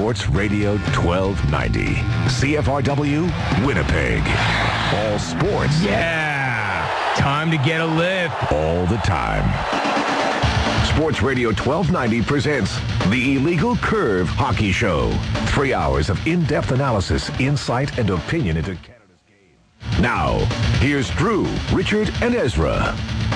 Sports Radio 1290. CFRW, Winnipeg. All sports. Yeah! Time to get a lift. All the time. Sports Radio 1290 presents The Illegal Curve Hockey Show. 3 hours of in-depth analysis, insight, and opinion into Canada's game. Now, here's Drew, Richard, and Ezra.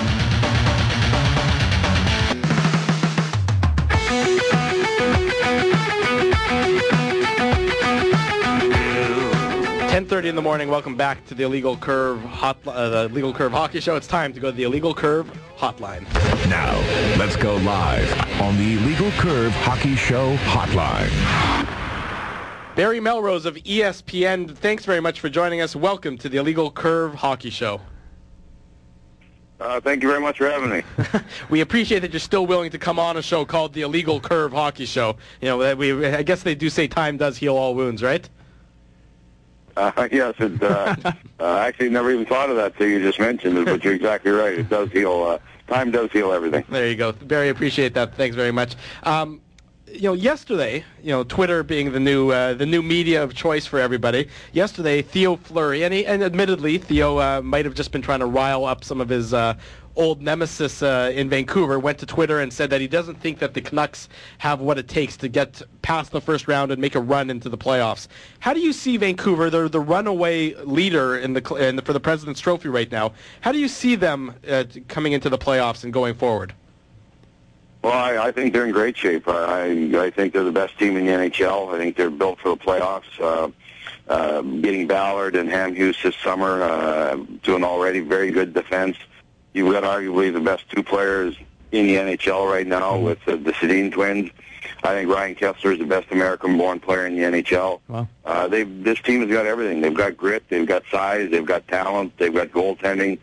.30 in the morning. Welcome back to the Illegal Curve the Illegal Curve Hockey Show. It's time to go to the Illegal Curve Hotline. Now, let's go live on the Illegal Curve Hockey Show Hotline. Barry Melrose of ESPN, thanks very much for joining us. Welcome to the Illegal Curve Hockey Show. Thank you very much for having me. We appreciate that you're still willing to come on a show called the Illegal Curve Hockey Show. You know, I guess they do say time does heal all wounds, right? Yes, I actually never even thought of that till you just mentioned it, but you're exactly right. It does heal. Time does heal everything. There you go. Barry, appreciate that. Thanks very much. Yesterday, Twitter being the new media of choice for everybody. Yesterday, Theo Fleury, and admittedly, Theo might have just been trying to rile up some of his old nemesis in Vancouver, went to Twitter and said that he doesn't think that the Canucks have what it takes to get past the first round and make a run into the playoffs. How do you see Vancouver? They're the runaway leader for the President's Trophy right now. How do you see them coming into the playoffs and going forward? Well, I think they're in great shape. I think they're the best team in the NHL. I think they're built for the playoffs. Getting Ballard and Ham Hughes this summer, doing already very good defense. You've got arguably the best two players in the NHL right now with the Sedin twins. I think Ryan Kessler is the best American-born player in the NHL. Wow. This team has got everything. They've got grit, they've got size, they've got talent, they've got goaltending.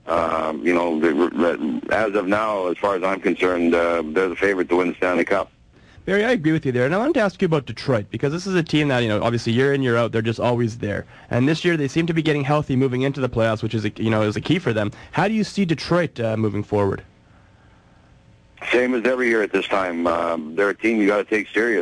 As of now, as far as I'm concerned, they're the favorite to win the Stanley Cup. Barry, I agree with you there, and I wanted to ask you about Detroit, because this is a team that, obviously year in, year out, they're just always there. And this year they seem to be getting healthy moving into the playoffs, which is a key for them. How do you see Detroit moving forward? Same as every year at this time. They're a team you got to take serious.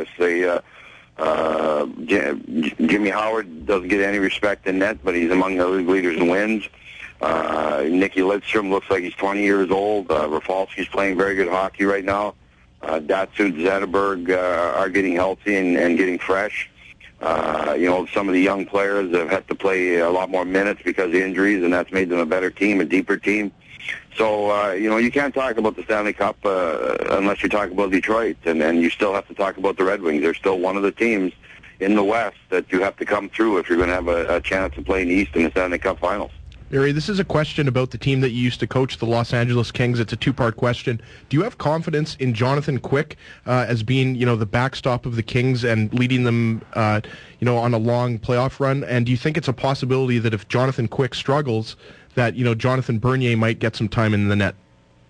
Jimmy Howard doesn't get any respect in net, but he's among the league leaders in wins. Nicky Lidstrom looks like he's 20 years old. Rafalski's playing very good hockey right now. Datsun, Zetterberg are getting healthy and getting fresh. Some of the young players have had to play a lot more minutes because of injuries, and that's made them a better team, a deeper team. So, you can't talk about the Stanley Cup unless you talk about Detroit, and you still have to talk about the Red Wings. They're still one of the teams in the West that you have to come through if you're going to have a chance to play in the East in the Stanley Cup Finals. Barry, this is a question about the team that you used to coach, the Los Angeles Kings. It's a two-part question. Do you have confidence in Jonathan Quick as being, the backstop of the Kings and leading them, on a long playoff run? And do you think it's a possibility that if Jonathan Quick struggles, that, Jonathan Bernier might get some time in the net?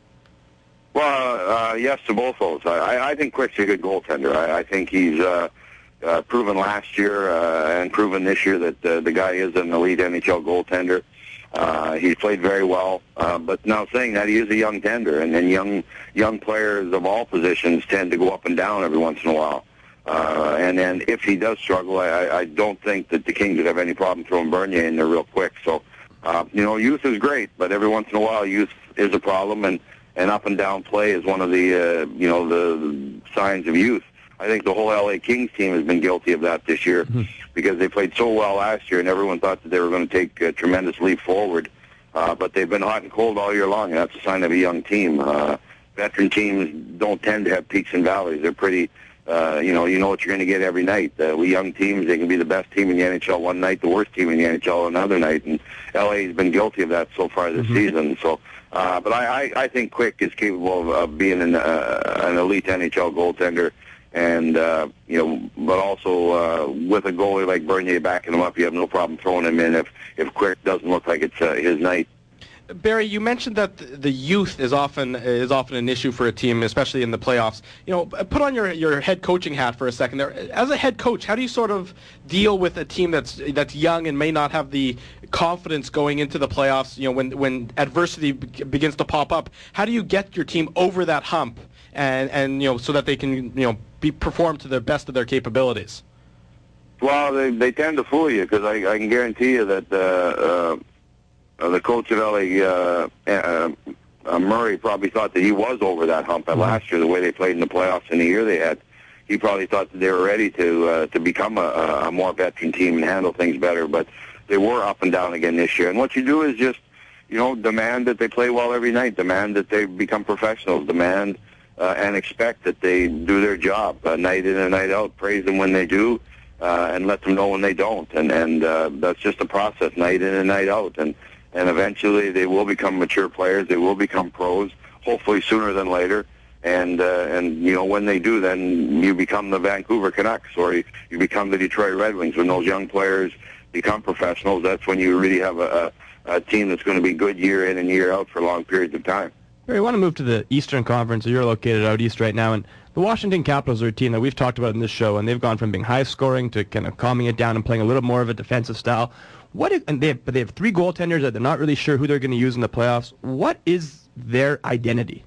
Well, yes to both those. I think Quick's a good goaltender. I think he's proven last year and proven this year that the guy is an elite NHL goaltender. He's played very well, but now saying that, he is a young tender, and then young players of all positions tend to go up and down every once in a while. And then if he does struggle, I don't think that the Kings would have any problem throwing Bernier in there real quick. So, youth is great, but every once in a while, youth is a problem, and up and down play is one of the the signs of youth. I think the whole LA Kings team has been guilty of that this year because they played so well last year, and everyone thought that they were going to take a tremendous leap forward. But they've been hot and cold all year long, and that's a sign of a young team. Veteran teams don't tend to have peaks and valleys. They're pretty, you know what you're going to get every night. We young teams, they can be the best team in the NHL one night, the worst team in the NHL another night, and LA has been guilty of that so far this season. So, but I think Quick is capable of being an elite NHL goaltender. And, but also with a goalie like Bernier backing him up, you have no problem throwing him in if Quick doesn't look like it's his night. Barry, you mentioned that the youth is often an issue for a team, especially in the playoffs. Put on your head coaching hat for a second there. As a head coach, how do you sort of deal with a team that's young and may not have the confidence going into the playoffs? When adversity begins to pop up, how do you get your team over that hump and so that they can perform to the best of their capabilities? Well, they tend to fool you because I can guarantee you that the coach of LA, Murray, probably thought that he was over that hump last year, the way they played in the playoffs in the year they had. He probably thought that they were ready to become a more veteran team and handle things better, but they were up and down again this year. And what you do is just, demand that they play well every night, demand that they become professionals, demand and expect that they do their job night in and night out, praise them when they do, and let them know when they don't. And that's just a process, night in and night out. And eventually they will become mature players, they will become pros, hopefully sooner than later. And when they do, then you become the Vancouver Canucks, or you become the Detroit Red Wings. When those young players become professionals, that's when you really have a team that's going to be good year in and year out for long periods of time. Barry, I want to move to the Eastern Conference. You're located out east right now, and the Washington Capitals are a team that we've talked about in this show, and they've gone from being high-scoring to kind of calming it down and playing a little more of a defensive style. But they have three goaltenders that they're not really sure who they're going to use in the playoffs. What is their identity?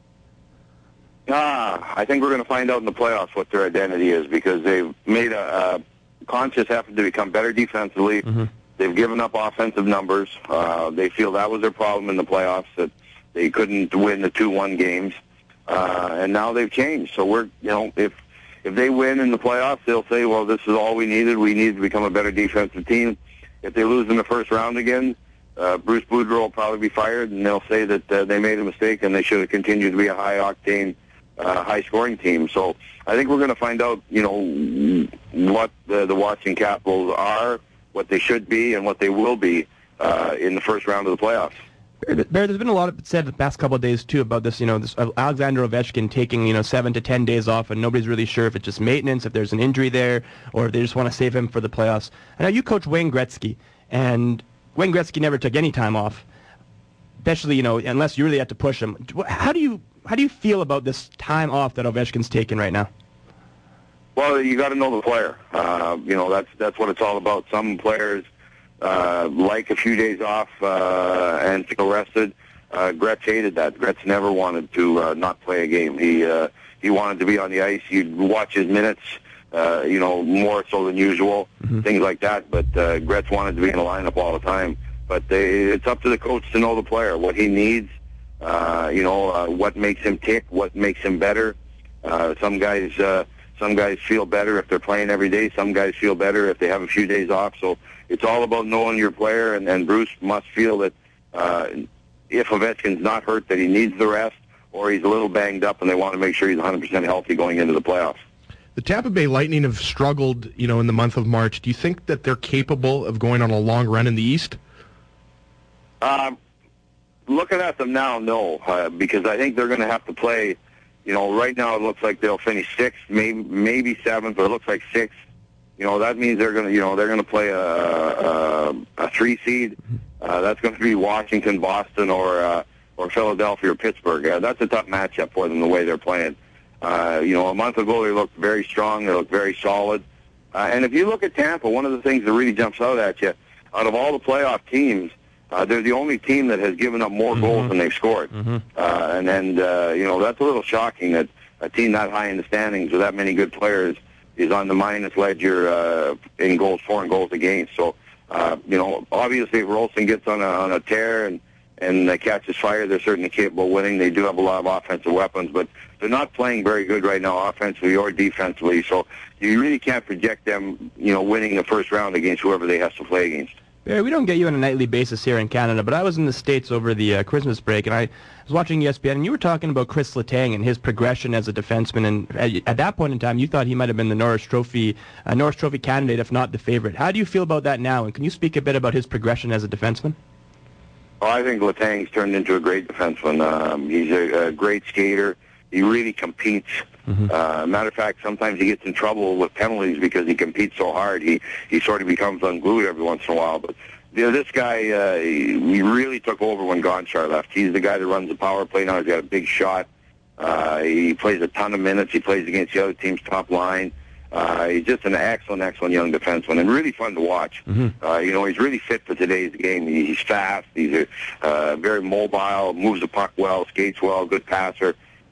I think we're going to find out in the playoffs what their identity is, because they've made a conscious effort to become better defensively. Mm-hmm. They've given up offensive numbers. They feel that was their problem in the playoffs, that they couldn't win the 2-1 games. And now they've changed. So if they win in the playoffs, they'll say, well, this is all we needed. We needed to become a better defensive team. If they lose in the first round again, Bruce Boudreau will probably be fired, and they'll say that they made a mistake and they should have continued to be a high-octane, high-scoring team. So I think we're going to find out, what the Washington Capitals are, what they should be, and what they will be in the first round of the playoffs. Barry, there's been a lot said the past couple of days, too, about this, this Alexander Ovechkin taking, 7 to 10 days off, and nobody's really sure if it's just maintenance, if there's an injury there, or if they just want to save him for the playoffs. I know you coach Wayne Gretzky, and Wayne Gretzky never took any time off, especially, unless you really had to push him. How do you feel about this time off that Ovechkin's taking right now? Well, you got to know the player. That's what it's all about. Some players like a few days off and feel rested. Gretz hated that. Gretz never wanted to not play a game. He wanted to be on the ice. He'd watch his minutes, more so than usual, things like that. But Gretz wanted to be in the lineup all the time. But it's up to the coach to know the player, what he needs, what makes him tick, what makes him better. Some guys feel better if they're playing every day. Some guys feel better if they have a few days off. So it's all about knowing your player, and Bruce must feel that if Ovechkin's not hurt, that he needs the rest, or he's a little banged up, and they want to make sure he's 100% healthy going into the playoffs. The Tampa Bay Lightning have struggled, in the month of March. Do you think that they're capable of going on a long run in the East? Looking at them now, no, because I think they're going to have to play. Right now it looks like they'll finish 6th, maybe 7th, but it looks like 6th. That means they're going to play a 3 seed. That's going to be Washington, Boston, or Philadelphia or Pittsburgh. That's a tough matchup for them the way they're playing. A month ago they looked very strong. They looked very solid. And if you look at Tampa, one of the things that really jumps out at you, out of all the playoff teams, they're the only team that has given up more goals than they've scored. And that's a little shocking that a team that high in the standings with that many good players is on the minus ledger in goals for and goals against. So, obviously if Rolston gets on a tear and catches fire, they're certainly capable of winning. They do have a lot of offensive weapons, but they're not playing very good right now offensively or defensively. So you really can't project them, winning the first round against whoever they have to play against. Barry, we don't get you on a nightly basis here in Canada, but I was in the States over the Christmas break, and I was watching ESPN, and you were talking about Chris Letang and his progression as a defenseman, and at that point in time, you thought he might have been the Norris Trophy candidate, if not the favorite. How do you feel about that now, and can you speak a bit about his progression as a defenseman? Oh, I think Letang's turned into a great defenseman. He's a great skater. He really competes. Matter of fact, sometimes he gets in trouble with penalties because he competes so hard. He sort of becomes unglued every once in a while. But this guy, he really took over when Gonchar left. He's the guy that runs the power play now. He's got a big shot. He plays a ton of minutes. He plays against the other team's top line. He's just an excellent young defenseman and really fun to watch. He's really fit for today's game. He's fast. He's very mobile, moves the puck well, skates well, good passer.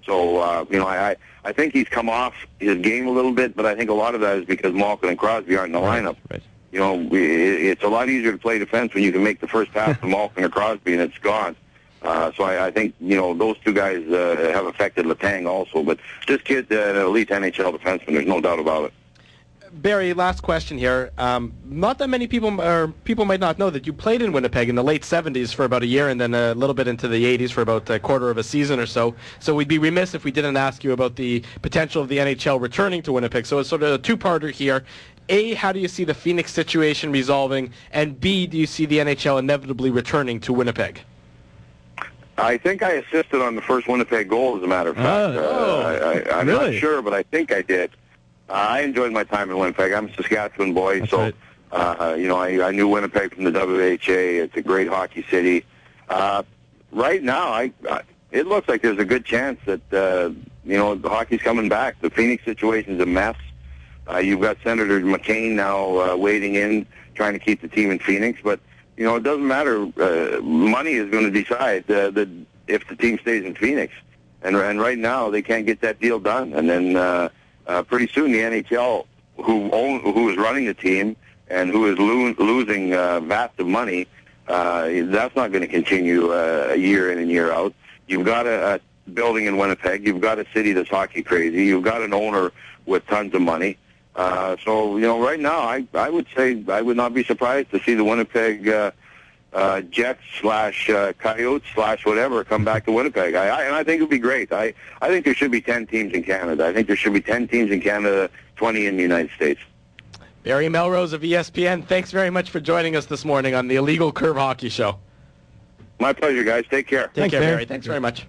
So, I think he's come off his game a little bit, but I think a lot of that is because Malkin and Crosby aren't in the lineup. Right. It's a lot easier to play defense when you can make the first pass to Malkin or Crosby and it's gone. So I think, those two guys have affected Letang also. But this kid's an elite NHL defenseman, there's no doubt about it. Barry, last question here. Not that many people might not know that you played in Winnipeg in the late 70s for about a year and then a little bit into the 80s for about a quarter of a season or so. So we'd be remiss if we didn't ask you about the potential of the NHL returning to Winnipeg. So it's sort of a two-parter here. A, how do you see the Phoenix situation resolving? And B, do you see the NHL inevitably returning to Winnipeg? I think I assisted on the first Winnipeg goal, as a matter of fact. I'm really? not sure, but I think I did. I enjoyed my time in Winnipeg. I'm a Saskatchewan boy, That's so right. I knew Winnipeg from the WHA. It's a great hockey city. Right now, it looks like there's a good chance that the hockey's coming back. The Phoenix situation's a mess. You've got Senator McCain now wading in, trying to keep the team in Phoenix, but it doesn't matter. Money is going to decide if the team stays in Phoenix, and right now they can't get that deal done, and then. Pretty soon, the NHL, who is running the team and who is losing vast of money, that's not going to continue a year in and year out. You've got a building in Winnipeg. You've got a city that's hockey crazy. You've got an owner with tons of money. So right now, I would say I would not be surprised to see the Winnipeg Jets / Coyotes / whatever come back to Winnipeg. And I think it would be great. I think there should be 10 teams in Canada. I think there should be 10 teams in Canada, 20 in the United States. Barry Melrose of ESPN, thanks very much for joining us this morning on the Illegal Curve Hockey Show. My pleasure, guys. Take care. Take care, Barry. Barry. Thanks very much.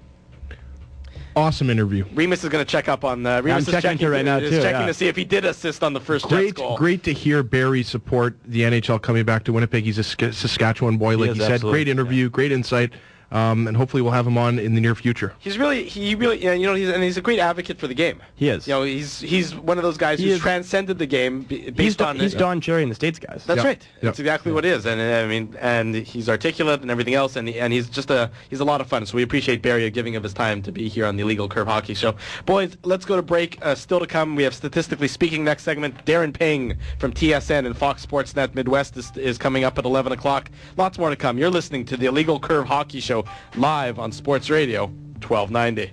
Awesome interview. Remus is going to check up on Remus I'm checking it right now, too, checking yeah. to see if he did assist on the first Jets goal. Great to hear Barry support the NHL coming back to Winnipeg. He's a Saskatchewan boy, like is, he said. absolutely. Great interview, great insight, and hopefully we'll have him on in the near future. He really, he's a great advocate for the game. He is. He's one of those guys He who's is. transcended the game based on. He's Don Cherry in the States, guys. That's Yeah. right. Yeah. That's exactly what it is, and and he's articulate and everything else, and he's just he's a lot of fun. So we appreciate Barry giving of his time to be here on the Illegal Curve Hockey Show. Boys, let's go to break. Still to come, we have Statistically Speaking next segment. Darren Ping from TSN and Fox Sports Net Midwest is coming up at 11 o'clock. Lots more to come. You're listening to the Illegal Curve Hockey Show live on Sports Radio 1290.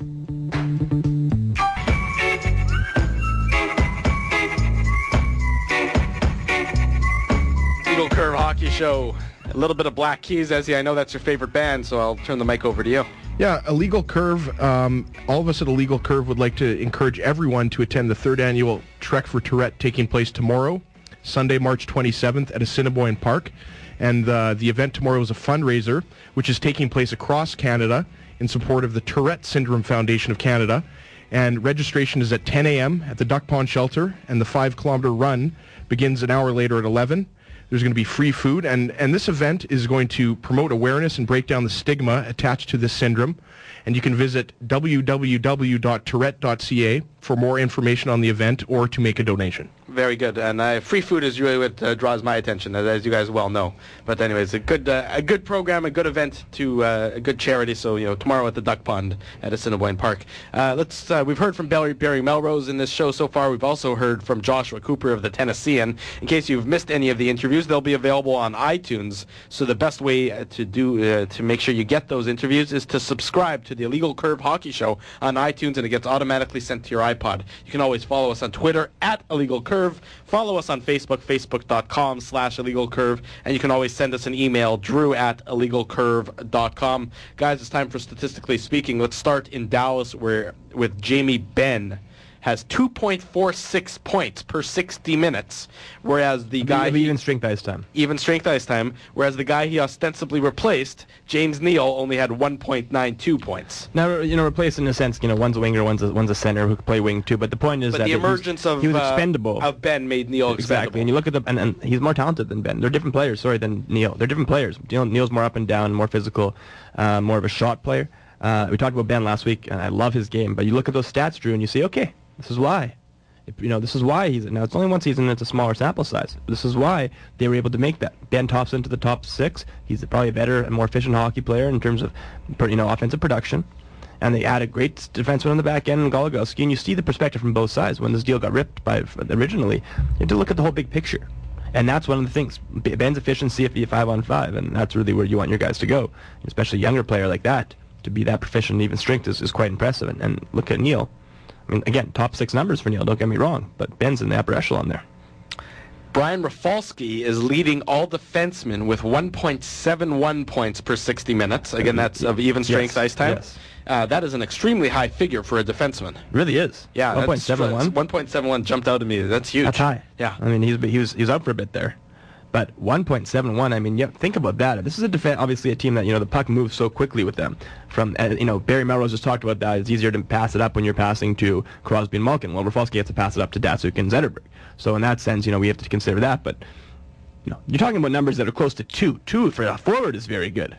Illegal Curve Hockey Show. A little bit of Black Keys, Ezzy. I know that's your favorite band, so I'll turn the mic over to you. Yeah, Illegal Curve, all of us at Illegal Curve would like to encourage everyone to attend the 3rd annual Trek for Tourette taking place tomorrow, Sunday, March 27th at Assiniboine Park. And the event tomorrow is a fundraiser, which is taking place across Canada in support of the Tourette Syndrome Foundation of Canada. And registration is at 10 a.m. at the Duck Pond Shelter, and the 5-kilometer run begins an hour later at 11. There's going to be free food, and this event is going to promote awareness and break down the stigma attached to this syndrome. And you can visit www.tourette.ca for more information on the event or to make a donation. Very good, and free food is really what draws my attention, as you guys well know. But anyways, a good program, a good event to a good charity. So tomorrow at the Duck Pond at Assiniboine Park. We've heard from Barry Melrose in this show so far. We've also heard from Joshua Cooper of the Tennessean. In case you've missed any of the interviews, they'll be available on iTunes. So the best way to make sure you get those interviews is to subscribe to the Illegal Curve Hockey Show on iTunes, and it gets automatically sent to your iPod. You can always follow us on Twitter at Illegal Curve. Follow us on Facebook, facebook.com/illegalcurve, and you can always send us an email, drew@illegalcurve.com. Guys, it's time for Statistically Speaking. Let's start in Dallas, where with Jamie Benn has 2.46 points per 60 minutes, whereas the guy... Even strength ice time. Even strength ice time, whereas the guy he ostensibly replaced, James Neal, only had 1.92 points. Now, replaced in a sense, one's a winger, one's a center who could play wing too, but the point is But that the emergence he was expendable. of Ben made Neal Exactly, expendable. and you look at and he's more talented than Ben. They're different players, than Neal. They're different players. Neal's more up and down, more physical, more of a shot player. We talked about Ben last week, and I love his game, but you look at those stats, Drew, and you say, okay, this is why. This is why he's... Now, it's only one season, and it's a smaller sample size. This is why they were able to make that. Ben tops into the top 6. He's probably a better and more efficient hockey player in terms of, offensive production. and they add a great defenseman on the back end in Goligoski, and you see the perspective from both sides. When this deal got ripped by originally, you had to look at the whole big picture. And that's one of the things. Ben's efficiency at 5-on-5, and that's really where you want your guys to go, especially a younger player like that. To be that proficient in even strength is quite impressive. And look at Neil. I mean, again, top 6 numbers for Neil, don't get me wrong, but Ben's in the upper echelon there. Brian Rafalski is leading all defensemen with 1.71 points per 60 minutes. Again, that's of even strength ice time. Yes. That is an extremely high figure for a defenseman. Really is. Yeah, 1.71. 1.71 jumped out at me. That's huge. That's high. Yeah. I mean, he was out for a bit there. But 1.71, I mean, yeah, think about that. This is obviously a team that, the puck moves so quickly with them. From, Barry Melrose just talked about that. It's easier to pass it up when you're passing to Crosby and Malkin. Well, Rafalski has to pass it up to Datsuk and Zetterberg. So in that sense, we have to consider that. But, you're talking about numbers that are close to 2. 2 for a forward is very good.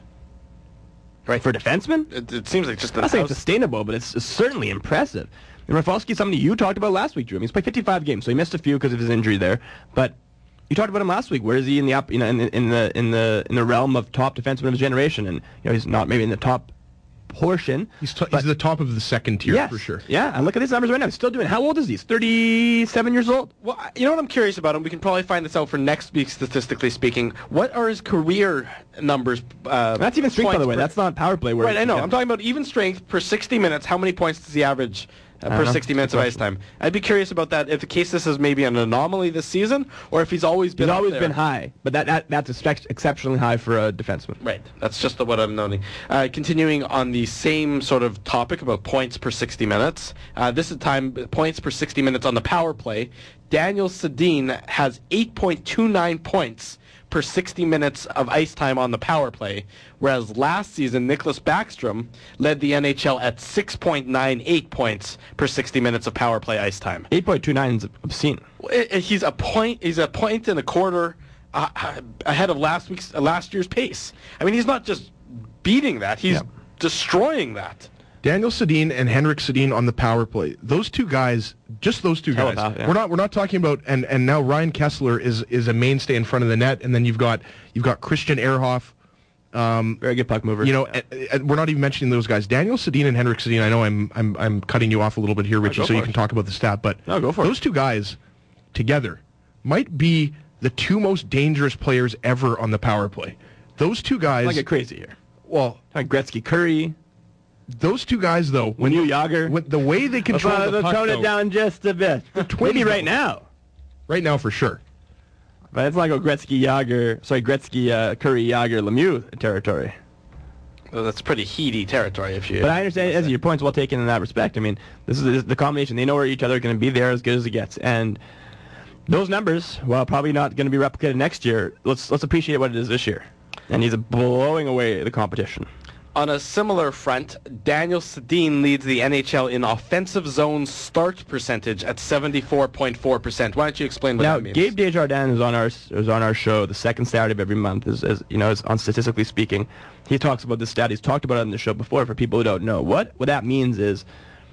Right. For a defenseman? It seems like just I'm not saying it's sustainable, but it's certainly impressive. And Rafalski is somebody you talked about last week, Drew. I mean, he's played 55 games, so he missed a few because of his injury there. But you talked about him last week. Where is he in the in the realm of top defenseman of his generation? And he's not maybe in the top portion. He's the top of the second tier for sure. Yeah, and look at his numbers right now. He's still doing. How old is he? He's 37 years old. Well, you know what I'm curious about him? We can probably find this out for next week, statistically speaking. What are his career numbers? That's even strength, by the way. That's not power play. Right, I know. I'm talking about even strength per 60 minutes. How many points does he average per 60 minutes of ice time? I'd be curious about that. If the case this is maybe an anomaly this season, or if he's always been been high, but that's exceptionally high for a defenseman. Right. That's just what I'm noting. Continuing on the same sort of topic about points per 60 minutes. This is points per 60 minutes on the power play. Daniel Sedin has 8.29 points per 60 minutes of ice time on the power play, whereas last season Nicholas Backstrom led the NHL at 6.98 points per 60 minutes of power play ice time. 8.29 is obscene. He's a point and a quarter ahead of last year's pace. I mean, he's not just beating that; he's destroying that. Daniel Sedin and Henrik Sedin on the power play. Those two guys, just those two guys. We're not talking about and now Ryan Kessler is a mainstay in front of the net, and then you've got Christian Ehrhoff. Very good puck mover. And we're not even mentioning those guys. Daniel Sedin and Henrik Sedin. I know I'm cutting you off a little bit here, Richie, so you can talk about the stat. But go for it. Those two guys together might be the two most dangerous players ever on the power play. Those two guys. I get crazy here. Well, like Gretzky, Curry. Those two guys, though, when you Yager, the way they control the puck, tone it down just a bit. Maybe right now. Right now, for sure. But it's like a Gretzky, Curry, Yager, Lemieux territory. Well, that's pretty heady territory, if you. But I understand, as your point's well taken in that respect. I mean, this is the combination. They know where each other are going to be. There as good as it gets, and those numbers, while probably not going to be replicated next year, let's appreciate what it is this year. And he's blowing away the competition. On a similar front, Daniel Sedin leads the NHL in offensive zone start percentage at 74.4%. Why don't you explain what that means? Now, Gabe Desjardins is on our show the second Saturday of every month. Is on Statistically Speaking. He talks about this stat. He's talked about it on the show before. For people who don't know, what that means is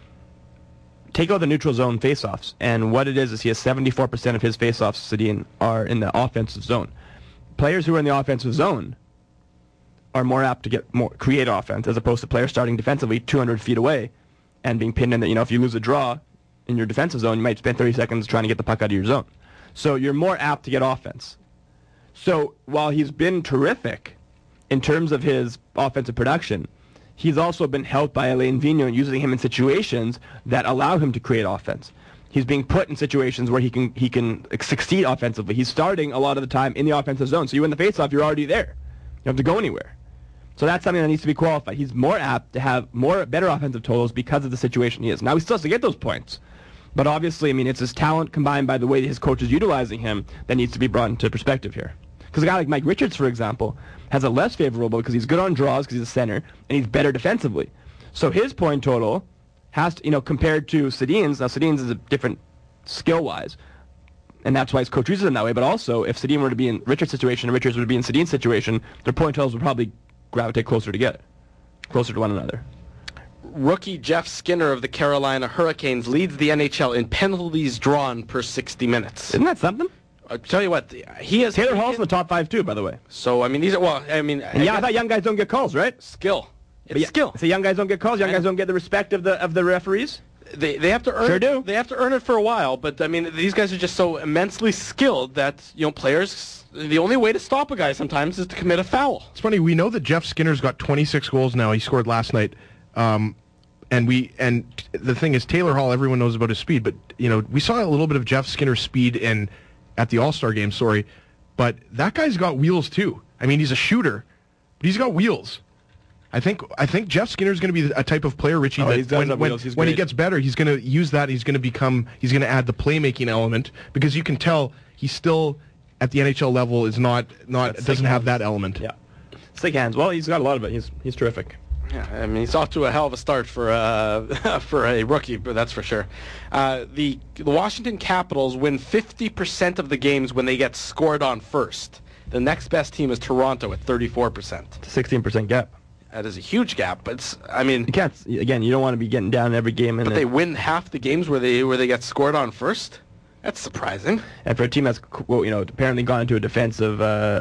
take out the neutral zone faceoffs, and what it is he has 74% of his faceoffs, Sedin, are in the offensive zone. Players who are in the offensive zone are more apt to create offense, as opposed to players starting defensively 200 feet away and being pinned in. If you lose a draw in your defensive zone, you might spend 30 seconds trying to get the puck out of your zone. So you're more apt to get offense. So while he's been terrific in terms of his offensive production, he's also been helped by Alain Vigneault and using him in situations that allow him to create offense. He's being put in situations where he can succeed offensively. He's starting a lot of the time in the offensive zone. So you win the faceoff, you're already there. You don't have to go anywhere. So that's something that needs to be qualified. He's more apt to have better offensive totals because of the situation he is. Now, he still has to get those points. But obviously, I mean, it's his talent combined by the way his coach is utilizing him that needs to be brought into perspective here. Because a guy like Mike Richards, for example, has a less favorable because he's good on draws because he's a center, and he's better defensively. So his point total has to, compared to Sedin's. Now, Sedin's is a different skill-wise, and that's why his coach uses him that way. But also, if Sedin were to be in Richards' situation and Richards were to be in Sedin's situation, their point totals would probably gravitate closer to one another. Rookie Jeff Skinner of the Carolina Hurricanes leads the NHL in penalties drawn per 60 minutes. Isn't that something? I'll tell you what, he has... Taylor Hall's in the top 5, too, by the way. So, I mean, I thought young guys don't get calls, right? Skill. It's skill. So young guys don't get calls. Young guys don't get the respect of the referees. They have to earn Sure it. do. They have to earn it for a while, but I mean, these guys are just so immensely skilled that players. The only way to stop a guy sometimes is to commit a foul. It's funny. We know that Jeff Skinner's got 26 goals now. He scored last night, and the thing is, Taylor Hall. Everyone knows about his speed, but we saw a little bit of Jeff Skinner's speed at the All-Star game. Sorry, but that guy's got wheels too. I mean, he's a shooter, but he's got wheels. I think Jeff Skinner's going to be a type of player, Richie, that when he gets better, he's going to use that. He's going to add the playmaking element, because you can tell he's still at the NHL level doesn't have that element. Yeah, sick hands. Well, he's got a lot of it. He's terrific. Yeah, I mean, he's off to a hell of a start for a rookie, but that's for sure. The Washington Capitals win 50% of the games when they get scored on first. The next best team is Toronto at 34%. It's a 16% gap. That is a huge gap, but you can't. Again, you don't want to be getting down every game. But they win half the games where they get scored on first. That's surprising. And for a team that's apparently gone into a defensive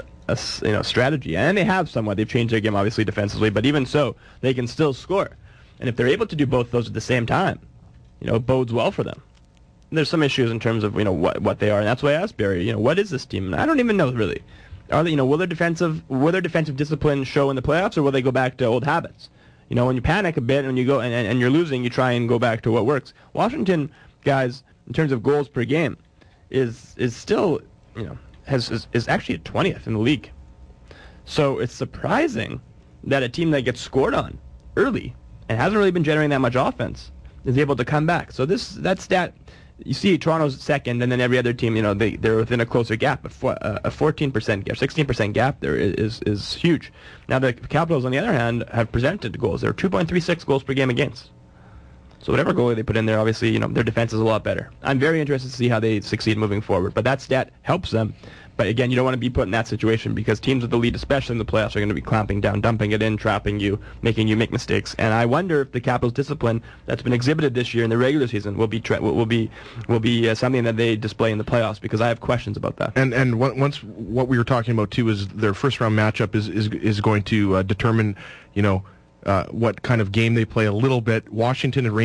strategy, and they have somewhat. They've changed their game obviously defensively, but even so, they can still score. And if they're able to do both those at the same time, it bodes well for them. And there's some issues in terms of what they are, and that's why I asked Barry, what is this team? And I don't even know really. Are they, will their defensive discipline show in the playoffs, or will they go back to old habits? When you panic a bit and you go and you're losing, you try and go back to what works. Washington, guys, in terms of goals per game, is still is actually at 20th in the league. So it's surprising that a team that gets scored on early and hasn't really been generating that much offense is able to come back. So that stat. You see Toronto's second, and then every other team, they're within a closer gap. A 14% gap, 16% gap there is huge. Now the Capitals, on the other hand, have presented goals. They're 2.36 goals per game against. So whatever goalie they put in there, obviously, their defense is a lot better. I'm very interested to see how they succeed moving forward. But that stat helps them. But again, you don't want to be put in that situation, because teams with the lead, especially in the playoffs, are going to be clamping down, dumping it in, trapping you, making you make mistakes. And I wonder if the Capitals' discipline that's been exhibited this year in the regular season will be something that they display in the playoffs, because I have questions about that. And once what we were talking about too is their first round matchup is going to determine what kind of game they play a little bit. Washington and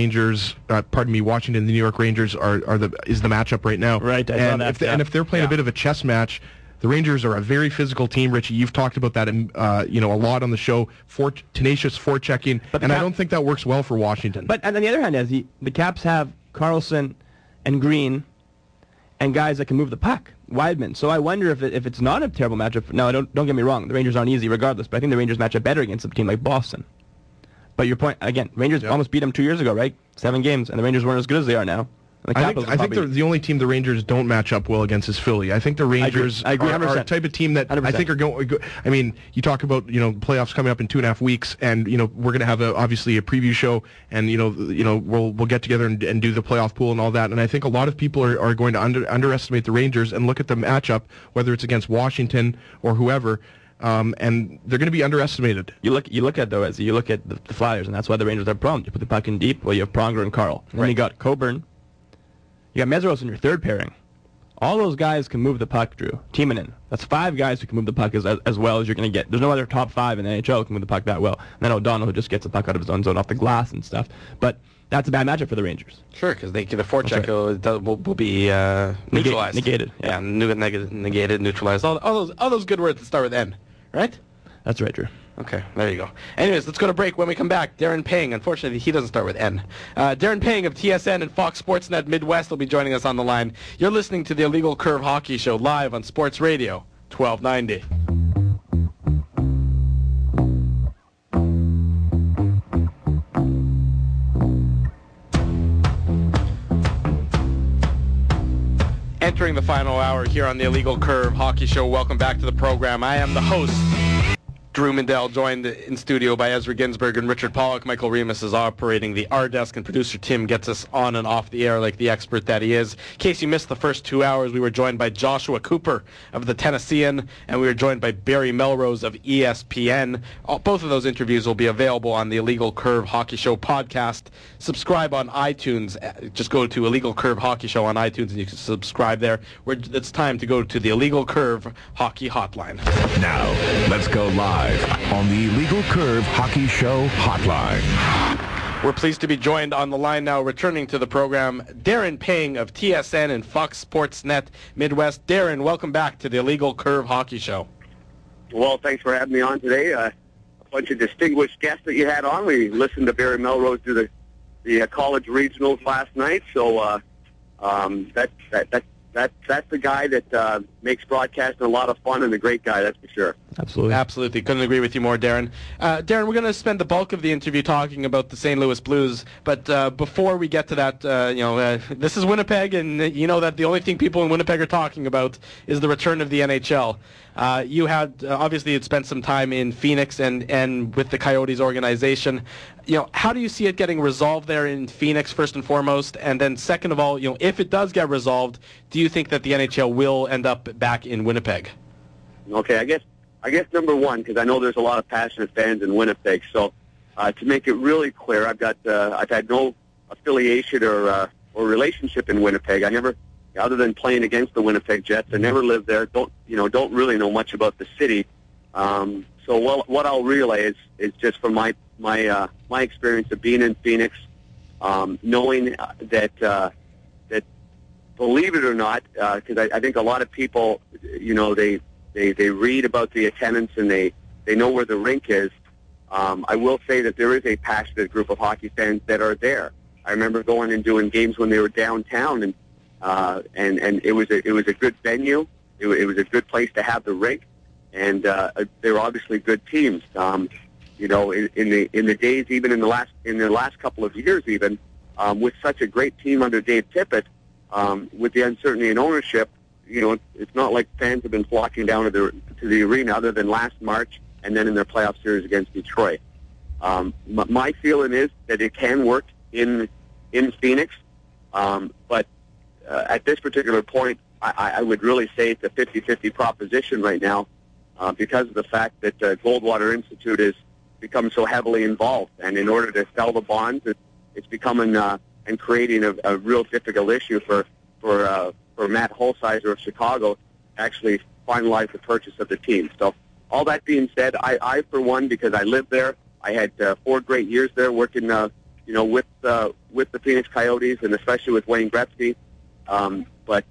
the New York Rangers is the matchup right now. Right, and if they're playing a bit of a chess match, the Rangers are a very physical team. Richie, you've talked about that a lot on the show. Tenacious forechecking, and I don't think that works well for Washington. But on the other hand, the Caps have Carlson and Green and guys that can move the puck. Weidman. So I wonder if it's not a terrible matchup. Now, don't get me wrong. The Rangers aren't easy regardless, but I think the Rangers match up better against a team like Boston. But your point, again, Rangers almost beat them 2 years ago, right? 7 games, and the Rangers weren't as good as they are now. I think the only team the Rangers don't match up well against is Philly. I think the Rangers I agree. are a type of team that 100%. I think are going. I mean, you talk about playoffs coming up in 2.5 weeks, and we're going to have obviously a preview show, and we'll get together and do the playoff pool and all that. And I think a lot of people are going to underestimate the Rangers and look at the matchup, whether it's against Washington or whoever. And they're going to be underestimated. You look at the Flyers, and that's why the Rangers have problems. You put the puck in deep. Well, you have Pronger and Carl. And then you got Coburn. You got Mesros in your third pairing. All those guys can move the puck, Drew. Timonen. That's 5 guys who can move the puck as well as you're going to get. There's no other top 5 in the NHL who can move the puck that well. And then O'Donnell, who just gets the puck out of his own zone off the glass and stuff. But that's a bad matchup for the Rangers. Sure, because the forecheck will be neutralized. Negated. Yeah, negated, neutralized. All those good words that start with N, right? That's right, Drew. Okay, there you go. Anyways, let's go to break. When we come back, Darren Paying. Unfortunately, he doesn't start with N. Darren Paying of TSN and Fox Sportsnet Midwest will be joining us on the line. You're listening to the Illegal Curve Hockey Show live on Sports Radio 1290. Entering the final hour here on the Illegal Curve Hockey Show. Welcome back to the program. I am the host, Drew Mindell, joined in studio by Ezra Ginsberg and Richard Pollock. Michael Remus is operating the R desk, and producer Tim gets us on and off the air like the expert that he is. In case you missed the first 2 hours, we were joined by Joshua Cooper of the Tennessean, and we were joined by Barry Melrose of ESPN. Both of those interviews will be available on the Illegal Curve Hockey Show podcast. Subscribe on iTunes. Just go to Illegal Curve Hockey Show on iTunes, and you can subscribe there. It's time to go to the Illegal Curve Hockey Hotline. Now, let's go live on the Illegal Curve Hockey Show hotline. We're pleased to be joined on the line now, returning to the program, Darren Pang of TSN and Fox Sports Net Midwest. Darren, welcome back to the Illegal Curve Hockey Show. Well, thanks for having me on today. A bunch of distinguished guests that you had on. We listened to Barry Melrose do the college regionals last night, so that's the guy that makes broadcasting a lot of fun, and a great guy, that's for sure. Absolutely. Couldn't agree with you more, Darren. Darren, we're going to spend the bulk of the interview talking about the St. Louis Blues, but before we get to that, this is Winnipeg, and you know that the only thing people in Winnipeg are talking about is the return of the NHL. You had obviously you'd spent some time in Phoenix and with the Coyotes organization. How do you see it getting resolved there in Phoenix, first and foremost, and then second of all, if it does get resolved, do you think that the NHL will end up back in Winnipeg? Okay, I guess number one, because I know there's a lot of passionate fans in Winnipeg. So to make it really clear, I've had no affiliation or relationship in Winnipeg. I never, other than playing against the Winnipeg Jets, I never lived there. Don't really know much about the city. So what I'll relay is just from my experience of being in Phoenix, knowing that believe it or not, because I think a lot of people, they read about the attendance and they know where the rink is. I will say that there is a passionate group of hockey fans that are there. I remember going and doing games when they were downtown, and it was a good venue. It was a good place to have the rink, and they were obviously good teams. In the days, even in the last couple of years, even with such a great team under Dave Tippett, with the uncertainty in ownership, it's not like fans have been flocking down to the arena other than last March and then in their playoff series against Detroit. My feeling is that it can work in Phoenix, but at this particular point, I would really say it's a 50-50 proposition right now because of the fact that Goldwater Institute has become so heavily involved, and in order to sell the bonds, it's becoming and creating a real difficult issue for Matt Holsizer of Chicago to actually finalize the purchase of the team. So all that being said, I for one, because I lived there, I had 4 great years there working, with the Phoenix Coyotes and especially with Wayne Gretzky. But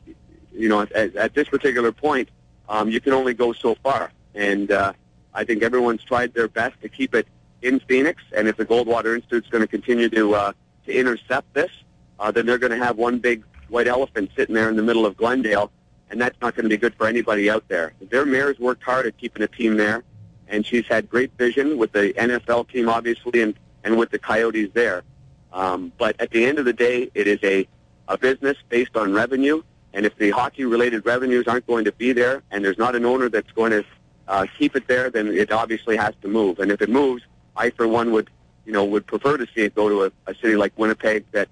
at this particular point, you can only go so far. And I think everyone's tried their best to keep it in Phoenix. And if the Goldwater Institute is going to continue to intercept this, then they're going to have one big white elephant sitting there in the middle of Glendale, and that's not going to be good for anybody out there. Their mayor's worked hard at keeping a team there, and she's had great vision with the NFL team, obviously, and with the Coyotes there. But at the end of the day, it is a business based on revenue, and if the hockey-related revenues aren't going to be there, and there's not an owner that's going to keep it there, then it obviously has to move. And if it moves, I, for one, would prefer to see it go to a city like Winnipeg that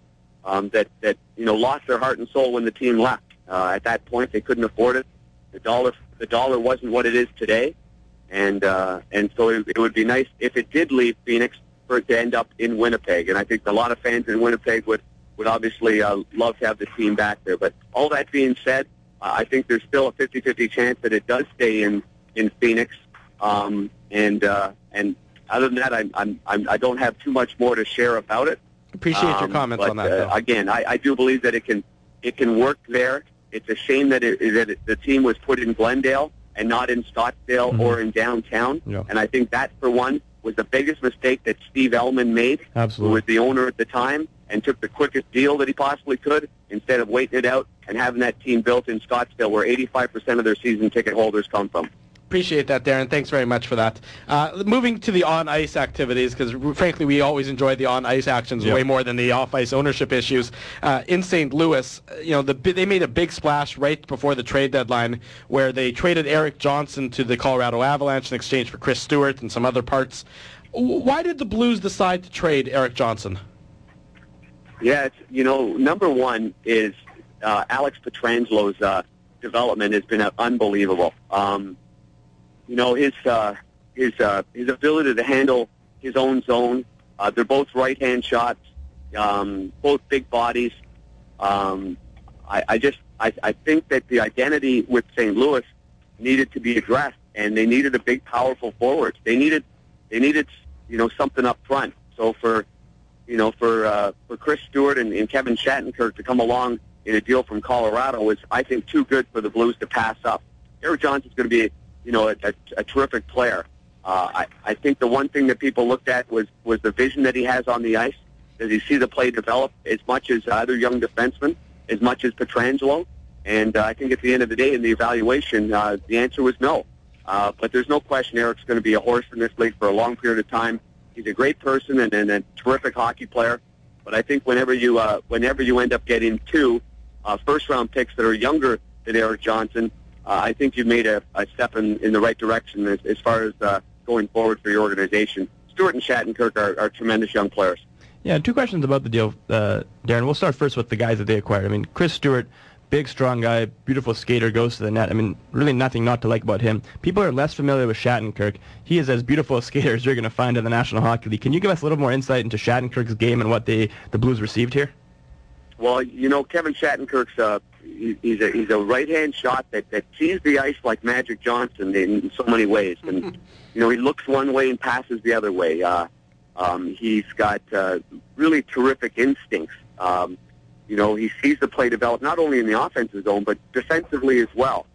lost their heart and soul when the team left. At that point, they couldn't afford it. The dollar wasn't what it is today, and so it would be nice if it did leave Phoenix for it to end up in Winnipeg. And I think a lot of fans in Winnipeg would obviously love to have the team back there. But all that being said, I think there's still a 50-50 chance that it does stay in Phoenix. And other than that, I don't have too much more to share about it. Appreciate your comments on that, though. Again, I do believe that it can work there. It's a shame that the team was put in Glendale and not in Scottsdale or in downtown. Yeah. And I think that, for one, was the biggest mistake that Steve Ellman made, Absolutely. Who was the owner at the time, and took the quickest deal that he possibly could instead of waiting it out and having that team built in Scottsdale where 85% of their season ticket holders come from. Appreciate that, Darren. Thanks very much for that. Moving to the on-ice activities, because frankly we always enjoy the on-ice actions way more than the off-ice ownership issues. In St. Louis, they made a big splash right before the trade deadline, where they traded Erik Johnson to the Colorado Avalanche in exchange for Chris Stewart and some other parts. Why did the Blues decide to trade Erik Johnson? Yeah, number one is Alex Petrangelo's development has been unbelievable. His ability to handle his own zone. They're both right-hand shots, both big bodies. I think that the identity with St. Louis needed to be addressed, and they needed a big, powerful forward. They needed something up front. So for Chris Stewart and Kevin Shattenkirk to come along in a deal from Colorado was, I think, too good for the Blues to pass up. Erik Johnson's going to be, a terrific player. I think the one thing that people looked at was the vision that he has on the ice. Does he see the play develop as much as other young defensemen, as much as Pietrangelo? And I think at the end of the day, in the evaluation, the answer was no. But there's no question Eric's going to be a horse in this league for a long period of time. He's a great person and a terrific hockey player. But I think whenever you end up getting two first-round picks that are younger than Erik Johnson, I think you've made a step in the right direction as far as going forward for your organization. Stewart and Shattenkirk are tremendous young players. Yeah, two questions about the deal, Darren. We'll start first with the guys that they acquired. I mean, Chris Stewart, big, strong guy, beautiful skater, goes to the net. I mean, really nothing not to like about him. People are less familiar with Shattenkirk. He is as beautiful a skater as you're going to find in the National Hockey League. Can you give us a little more insight into Shattenkirk's game and what the Blues received here? Well, Kevin Shattenkirk's he's a right-hand shot that sees the ice like Magic Johnson in so many ways. And, he looks one way and passes the other way. He's got really terrific instincts. He sees the play develop not only in the offensive zone but defensively as well.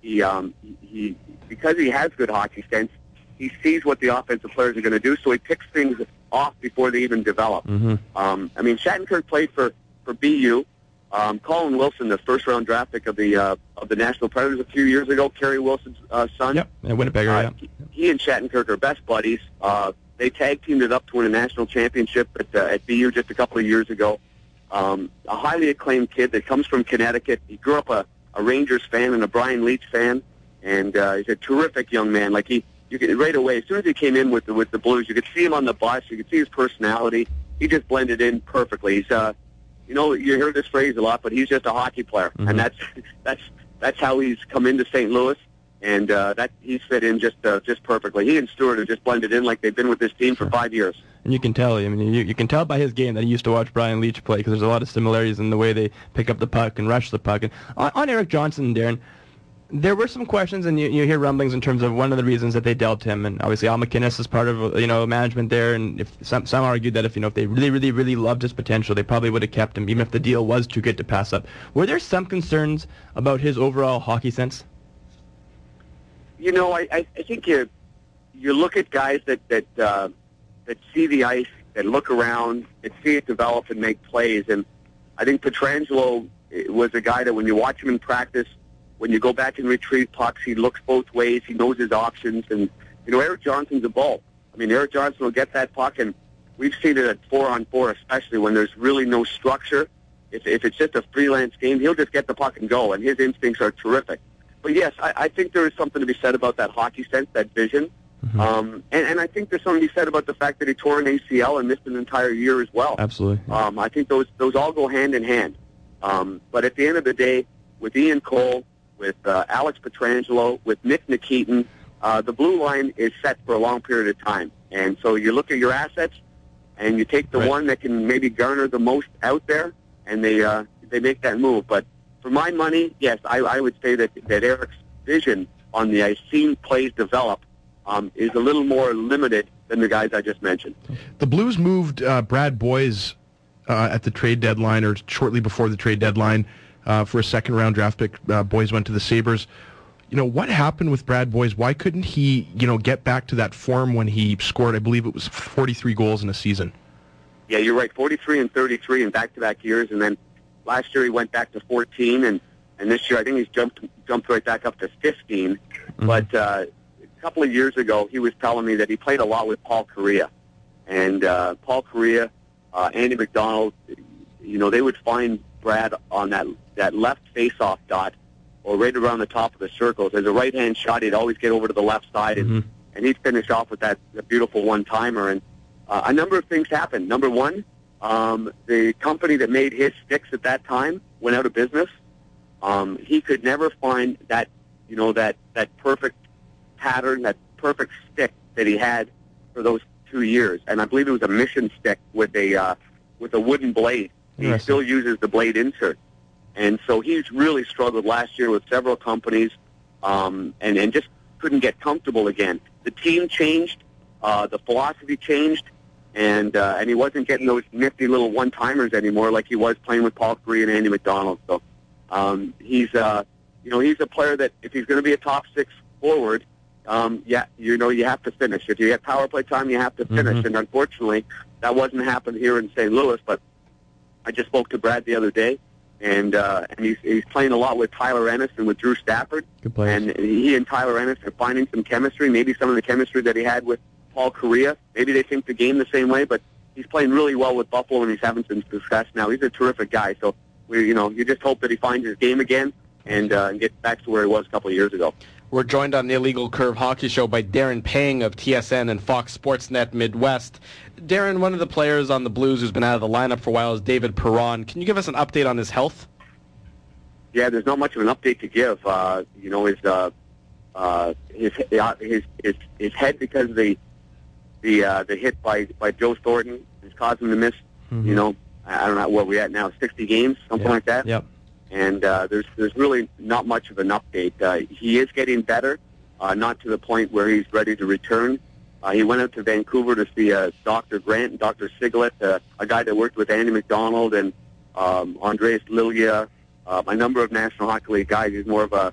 He because he has good hockey sense, he sees what the offensive players are going to do, so he picks things off before they even develop. Mm-hmm. Shattenkirk played for BU. Colin Wilson, the first-round draft pick of the Nashville Predators a few years ago, Kerry Wilson's son. Yep, and Winnipegger, yeah. He and Shattenkirk are best buddies. They tag-teamed it up to win a national championship at BU just a couple of years ago. A highly acclaimed kid that comes from Connecticut. He grew up a Rangers fan and a Brian Leetch fan, and he's a terrific young man. Like you could right away, as soon as he came in with the Blues, you could see him on the bus. You could see his personality. He just blended in perfectly. He's you hear this phrase a lot, but he's just a hockey player, mm-hmm. and that's how he's come into St. Louis, and that he's fit in just perfectly. He and Stewart have just blended in like they've been with this team for 5 years. And you can tell. I mean, you can tell by his game that he used to watch Brian Leetch play because there's a lot of similarities in the way they pick up the puck and rush the puck. And on Erik Johnson, Darren, there were some questions, and you hear rumblings in terms of one of the reasons that they dealt him. And obviously, Al McInnes is part of management there. And if some argued that if they really, really, really loved his potential, they probably would have kept him, even if the deal was too good to pass up. Were there some concerns about his overall hockey sense? I think you look at guys that see the ice, that look around, that see it develop and make plays. And I think Pietrangelo was a guy that when you watch him in practice, when you go back and retrieve pucks, he looks both ways. He knows his options. And, Erik Johnson's a bull. I mean, Erik Johnson will get that puck, and we've seen it at 4-on-4, especially when there's really no structure. If it's just a freelance game, he'll just get the puck and go, and his instincts are terrific. But, yes, I think there is something to be said about that hockey sense, that vision. Mm-hmm. And I think there's something to be said about the fact that he tore an ACL and missed an entire year as well. Absolutely. I think those all go hand in hand. But at the end of the day, with Ian Cole, with Alex Pietrangelo, with Nick Nikitin, the blue line is set for a long period of time. And so you look at your assets, and you take the one that can maybe garner the most out there, and they make that move. But for my money, yes, I would say that Eric's vision on the ice, seeing plays develop, is a little more limited than the guys I just mentioned. The Blues moved Brad Boyes at the trade deadline, or shortly before the trade deadline, for a second-round draft pick. Boyes went to the Sabres. What happened with Brad Boyes? Why couldn't he, get back to that form when he scored, I believe it was 43 goals in a season? Yeah, you're right, 43 and 33 in back-to-back years, and then last year he went back to 14, and this year I think he's jumped right back up to 15. Mm-hmm. But a couple of years ago, he was telling me that he played a lot with Paul Kariya. And Paul Kariya, Andy McDonald, they would find Brad on that left face-off dot or right around the top of the circles. As a right-hand shot, he'd always get over to the left side, and he'd finish off with that beautiful one-timer. And a number of things happened. Number one, the company that made his sticks at that time went out of business. He could never find that perfect pattern, that perfect stick that he had for those 2 years. And I believe it was a mission stick with a wooden blade. He still uses the blade insert. And so he's really struggled last year with several companies and just couldn't get comfortable again. The team changed, the philosophy changed, and he wasn't getting those nifty little one-timers anymore like he was playing with Paul Kariya and Andy McDonald. So he's a player that if he's going to be a top six forward, you have to finish. If you get power play time, you have to finish. And unfortunately, that wasn't happening here in St. Louis. But I just spoke to Brad the other day, and he's playing a lot with Tyler Ennis and with Drew Stafford. Good players. And he and Tyler Ennis are finding some chemistry, maybe some of the chemistry that he had with Paul Kariya. Maybe they think the game the same way, but he's playing really well with Buffalo, and he's having some success now. He's a terrific guy. So you just hope that he finds his game again and gets back to where he was a couple of years ago. We're joined on the Illegal Curve Hockey Show by Darren Pang of TSN and Fox Sportsnet Midwest. Darren, one of the players on the Blues who's been out of the lineup for a while is David Perron. Can you give us an update on his health? Yeah, there's not much of an update to give. His head, because of the hit by Joe Thornton, has caused him to miss. I don't know where we're at now, 60 games, something like that. Yep. And there's really not much of an update. He is getting better, not to the point where he's ready to return. He went out to Vancouver to see Dr. Grant and Dr. Siglet, a guy that worked with Andy McDonald and Andreas Lilia, a number of National Hockey League guys. He's more of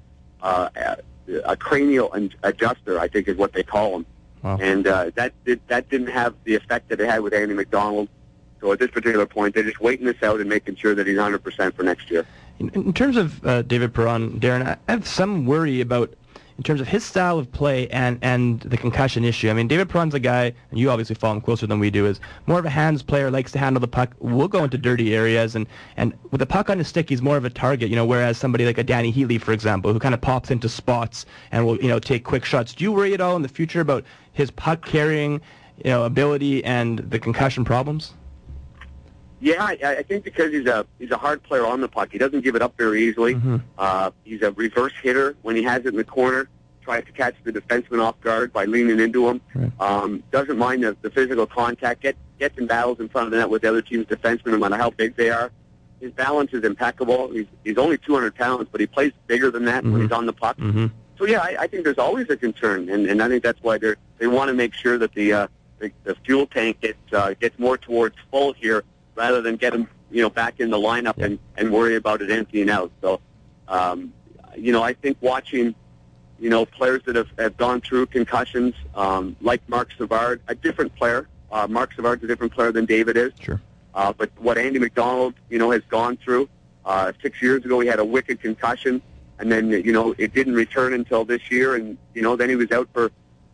a cranial adjuster, I think is what they call him. Wow. And that didn't have the effect that it had with Andy McDonald. So at this particular point, they're just waiting this out and making sure that he's 100% for next year. In terms of David Perron, Darren, I have some worry about in terms of his style of play and the concussion issue. I mean, David Perron's a guy, and you obviously follow him closer than we do, is more of a hands player, likes to handle the puck, will go into dirty areas, and with the puck on his stick, he's more of a target, whereas somebody like a Danny Heatley, for example, who kind of pops into spots and will, take quick shots. Do you worry at all in the future about his puck carrying, ability and the concussion problems? Yeah, I think because he's a hard player on the puck. He doesn't give it up very easily. He's a reverse hitter when he has it in the corner. Tries to catch the defenseman off guard by leaning into him. Right. Doesn't mind the physical contact. Gets in battles in front of the net with the other team's defensemen, no matter how big they are. His balance is impeccable. He's only 200 pounds, but he plays bigger than that when he's on the puck. So yeah, I think there's always a concern, and I think that's why they want to make sure that the fuel tank gets more towards full here, rather than get him, back in the lineup and worry about it emptying out. So, I think watching, players that have gone through concussions, like Mark Savard, a different player. Mark Savard's a different player than David is. Sure. But what Andy McDonald, has gone through, 6 years ago he had a wicked concussion, and then, it didn't return until this year, and, then he was out for,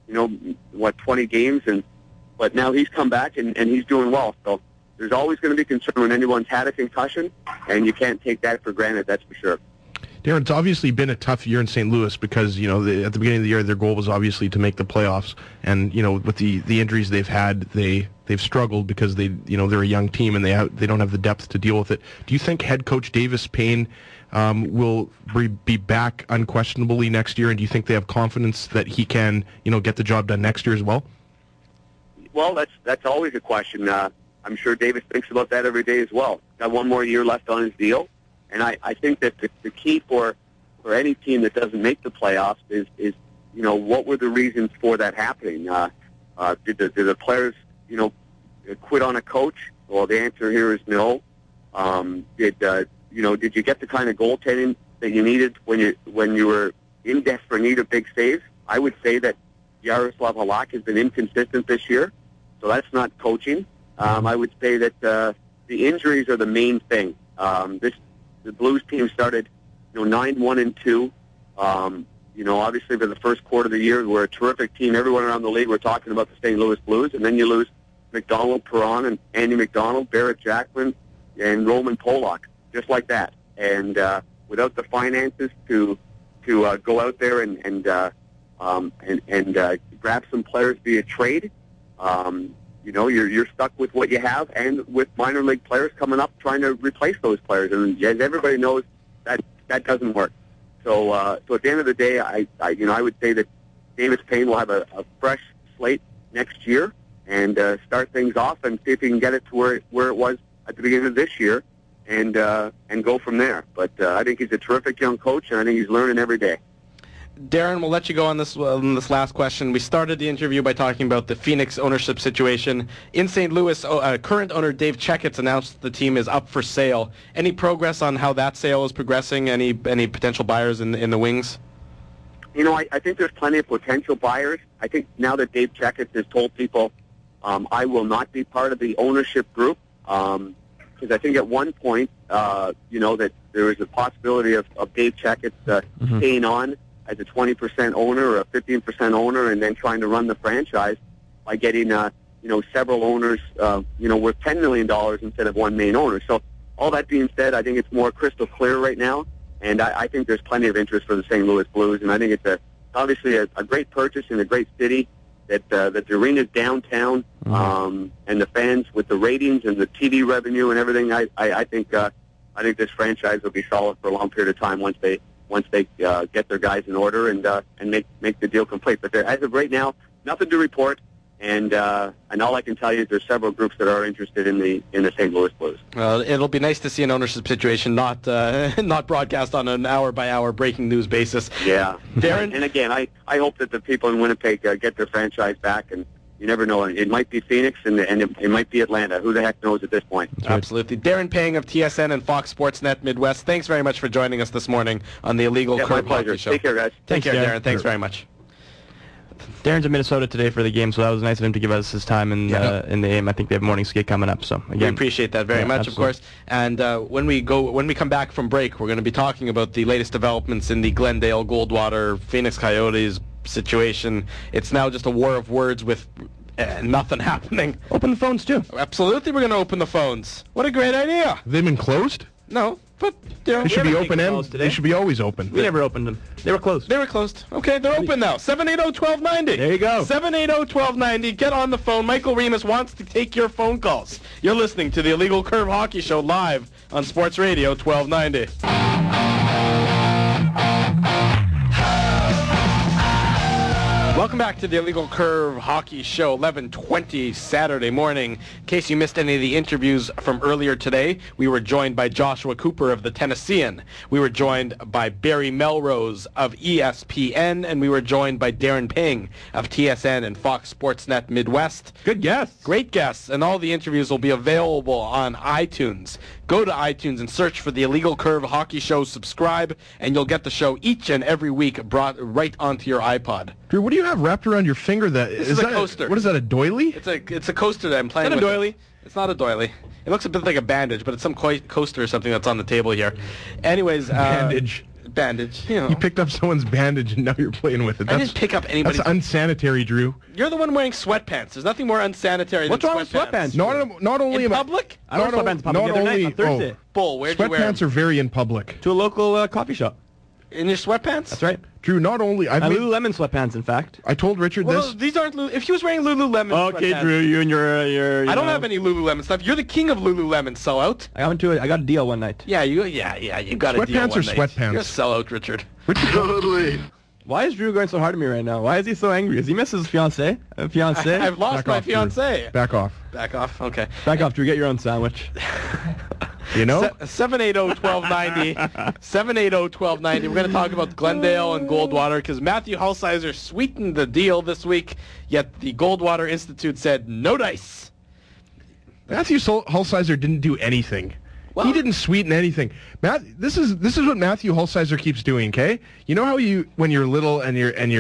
20 games, but now he's come back and he's doing well. So there's always going to be concern when anyone's had a concussion, and you can't take that for granted, that's for sure. Darren, it's obviously been a tough year in St. Louis because, at the beginning of the year, their goal was obviously to make the playoffs. And, with the injuries they've had, they've struggled because they're a young team and they don't have the depth to deal with it. Do you think head coach Davis Payne will be back unquestionably next year? And do you think they have confidence that he can, get the job done next year as well? Well, that's always a question. I'm sure Davis thinks about that every day as well. Got one more year left on his deal. And I think that the key for any team that doesn't make the playoffs is what were the reasons for that happening? Did the players, quit on a coach? Well, the answer here is no. Did you get the kind of goaltending that you needed when you were in desperate need of big saves? I would say that Yaroslav Halak has been inconsistent this year, so that's not coaching. I would say that the injuries are the main thing. The Blues team started, 9-1-2. Obviously for the first quarter of the year, we're a terrific team. Everyone around the league, we're talking about the St. Louis Blues, and then you lose McDonald, Perron, and Andy McDonald, Barrett Jacklin, and Roman Polak, just like that. And without the finances to go out there and grab some players via trade, you're stuck with what you have, and with minor league players coming up trying to replace those players. And as everybody knows, that doesn't work. So at the end of the day, I would say that Davis Payne will have a fresh slate next year and start things off and see if he can get it to where it was at the beginning of this year, and go from there. But I think he's a terrific young coach, and I think he's learning every day. Darren, we'll let you go on this last question. We started the interview by talking about the Phoenix ownership situation. In St. Louis, current owner Dave Checketts announced the team is up for sale. Any progress on how that sale is progressing? Any potential buyers in the wings? I think there's plenty of potential buyers. I think now that Dave Checketts has told people, I will not be part of the ownership group, because I think at one point, that there was a possibility of Dave Checketts staying on as a 20% owner or a 15% owner and then trying to run the franchise by getting, several owners, worth $10 million instead of one main owner. So all that being said, I think it's more crystal clear right now, and I think there's plenty of interest for the St. Louis Blues, and I think it's obviously a great purchase in a great city, that the arena's downtown, and the fans with the ratings and the TV revenue and everything, I think this franchise will be solid for a long period of time once they get their guys in order and make the deal complete. But as of right now, nothing to report, and all I can tell you is there's several groups that are interested in the St. Louis Blues. Well, it'll be nice to see an ownership situation not broadcast on an hour-by-hour breaking news basis. Yeah. Darren? And again, I hope that the people in Winnipeg get their franchise back, and you never know. It might be Phoenix, and it might be Atlanta. Who the heck knows at this point? Absolutely. Darren Pang of TSN and Fox Sportsnet Midwest, thanks very much for joining us this morning on the Illegal Curve Hockey Show. Take care, guys. Take care, Darren. Thanks very much. Darren's in Minnesota today for the game, so that was nice of him to give us his time in the game. I think they have morning skate coming up, so again, we appreciate that very much, absolutely. of course. And when we come back from break, we're going to be talking about the latest developments in the Glendale, Goldwater, Phoenix Coyotes situation. It's now just a war of words with nothing happening. Open the phones too. Absolutely, we're going to open the phones. What a great idea! They've been closed? No, but They should be open closed end. today. They should be always open. We never opened them. They were closed. They were closed. Okay, they're open now. 780-1290. There you go. 780-1290. Get on the phone. Michael Remus wants to take your phone calls. You're listening to the Illegal Curve Hockey Show live on Sports Radio 1290. Welcome back to the Illegal Curve Hockey Show, 11:20 Saturday morning. In case you missed any of the interviews from earlier today, we were joined by Joshua Cooper of the Tennessean. We were joined by Barry Melrose of ESPN, and we were joined by Darren Pang of TSN and Fox Sportsnet Midwest. Good guests. Great guests, and all the interviews will be available on iTunes. Go to iTunes and search for the Illegal Curve Hockey Show, subscribe, and you'll get the show each and every week brought right onto your iPod. Drew, what do you have wrapped around your finger? This is a that coaster. What is that, a doily? It's a coaster that I'm playing Is that with. a doily? It's not a doily. It looks a bit like a bandage, but it's some coaster or something that's on the table here. Anyways, Bandage. You know. You picked up someone's bandage and now you're playing with it. I didn't pick up anybody's. That's unsanitary, Drew. You're the one wearing sweatpants. There's nothing more unsanitary What's than wrong with sweatpants? Not only In am I- public? I don't know sweatpants in public the other night on Thursday. Bull, where'd you wear Sweatpants them? are very in public. To a local coffee shop. In your sweatpants? That's right. Drew, not only Lululemon sweatpants, in fact. I told Richard Well, this. these aren't. If he was wearing Lululemon Okay, sweatpants, Drew, you and your I don't have any Lululemon stuff. You're the king of Lululemon sellout. I got a deal one night. Yeah, you got a deal. Sweatpants or one night. sweatpants? You're a sellout, Richard. Richard, Why is Drew going so hard at me right now? Why is he so angry? Does he miss his fiancée? I've lost back my off, Drew. fiancée. Back off. Back off. Okay. Back off, Drew. Get your own sandwich. You know? 780-1290. 780-1290. We're going to talk about Glendale and Goldwater because Matthew Halsizer sweetened the deal this week, yet the Goldwater Institute said no dice. Matthew Halsizer didn't do anything. Well- He didn't sweeten anything. This is what Matthew Halsizer keeps doing. Okay, you know how when you're little and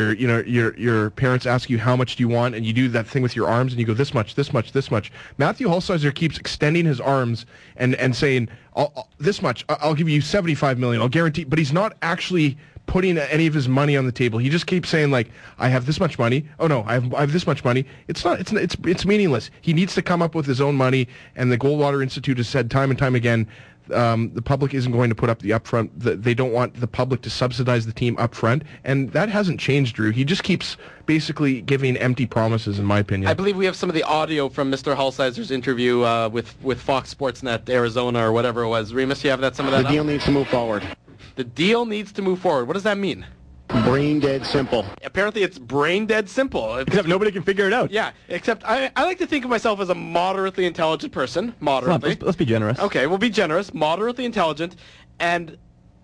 your parents ask you how much do you want and you do that thing with your arms and you go this much, this much, this much. Matthew Halsizer keeps extending his arms and saying this much. I'll give you $75 million. I'll guarantee. But he's not actually putting any of his money on the table. He just keeps saying like, I have this much money. Oh no, I have this much money. It's meaningless. He needs to come up with his own money. And the Goldwater Institute has said time and time again, the public isn't going to put up the upfront. They don't want the public to subsidize the team upfront, and that hasn't changed, Drew. He just keeps basically giving empty promises, in my opinion. I believe we have some of the audio from Mr. Halsizer's interview with Fox Sportsnet Arizona or whatever it was. Remus, you have some of that? The deal needs to move forward. The deal needs to move forward. What does that mean? Brain dead simple. Apparently it's brain dead simple. Except nobody can figure it out. Yeah, except I like to think of myself as a moderately intelligent person. Moderately. Let's be generous. Okay, we'll be generous. Moderately intelligent. And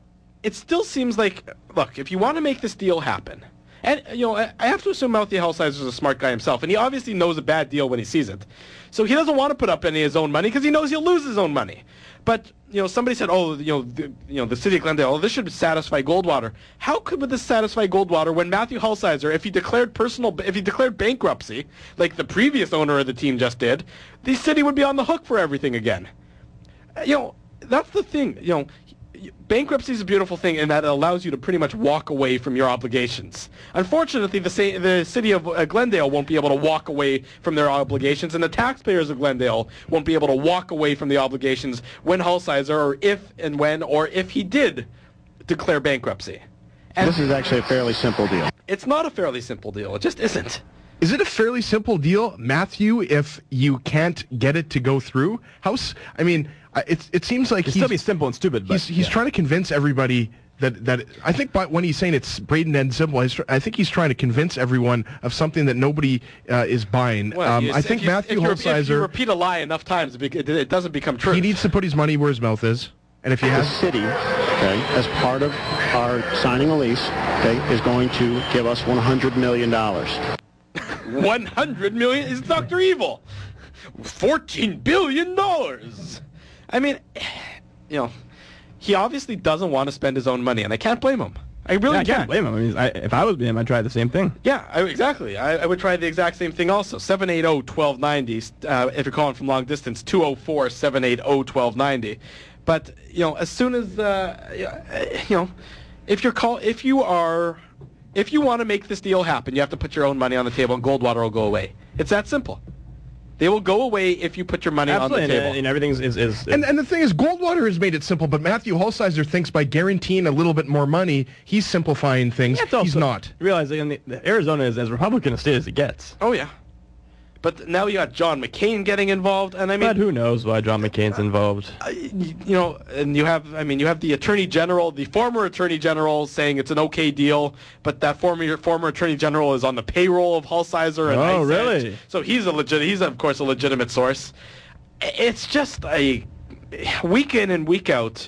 it still seems like, look, if you want to make this deal happen, and, I have to assume Matthew Hellsizer is a smart guy himself, and he obviously knows a bad deal when he sees it. So he doesn't want to put up any of his own money because he knows he'll lose his own money. But, somebody said, the city of Glendale, this should satisfy Goldwater. How could this satisfy Goldwater when Matthew Hellsizer, if he declared bankruptcy, like the previous owner of the team just did, the city would be on the hook for everything again? That's the thing. Bankruptcy is a beautiful thing in that it allows you to pretty much walk away from your obligations. Unfortunately, the city of Glendale won't be able to walk away from their obligations, and the taxpayers of Glendale won't be able to walk away from the obligations when Hellsizer, or if he did declare bankruptcy. And This is actually a fairly simple deal. it's not a fairly simple deal. It just isn't. Is it a fairly simple deal, Matthew, if you can't get it to go through? It seems like It'd still be simple and stupid, but he's trying to convince everybody that I think when he's saying it's brain dead simple, I think he's trying to convince everyone of something that nobody is buying. I think Matthew Hellsizer... If you repeat a lie enough times, it doesn't become true. He needs to put his money where his mouth is. And if he The has... city, as part of our signing a lease, is going to give us $100 million. $100 million is Dr. Evil. $14 billion. I mean, he obviously doesn't want to spend his own money, and I can't blame him. I really can't blame him. I mean, if I was him, I'd try the same thing. Yeah, exactly. I would try the exact same thing also. 780-1290. If you're calling from long distance, 204-780-1290. But as soon as if you want to make this deal happen, you have to put your own money on the table, and Goldwater will go away. It's that simple. They will go away if you put your money on the table. And everything's is And the thing is, Goldwater has made it simple, but Matthew Hellsizer thinks by guaranteeing a little bit more money, he's simplifying things. He's not. Realize that Arizona is as Republican a state as it gets. Oh, yeah. But now you got John McCain getting involved, and I mean, But who knows why John McCain's involved? And you have the Attorney General, the former Attorney General, saying it's an okay deal, but that former Attorney General is on the payroll of Hellsizer. And Oh, ICE. really? So he's of course a legitimate source. It's just a week in and week out.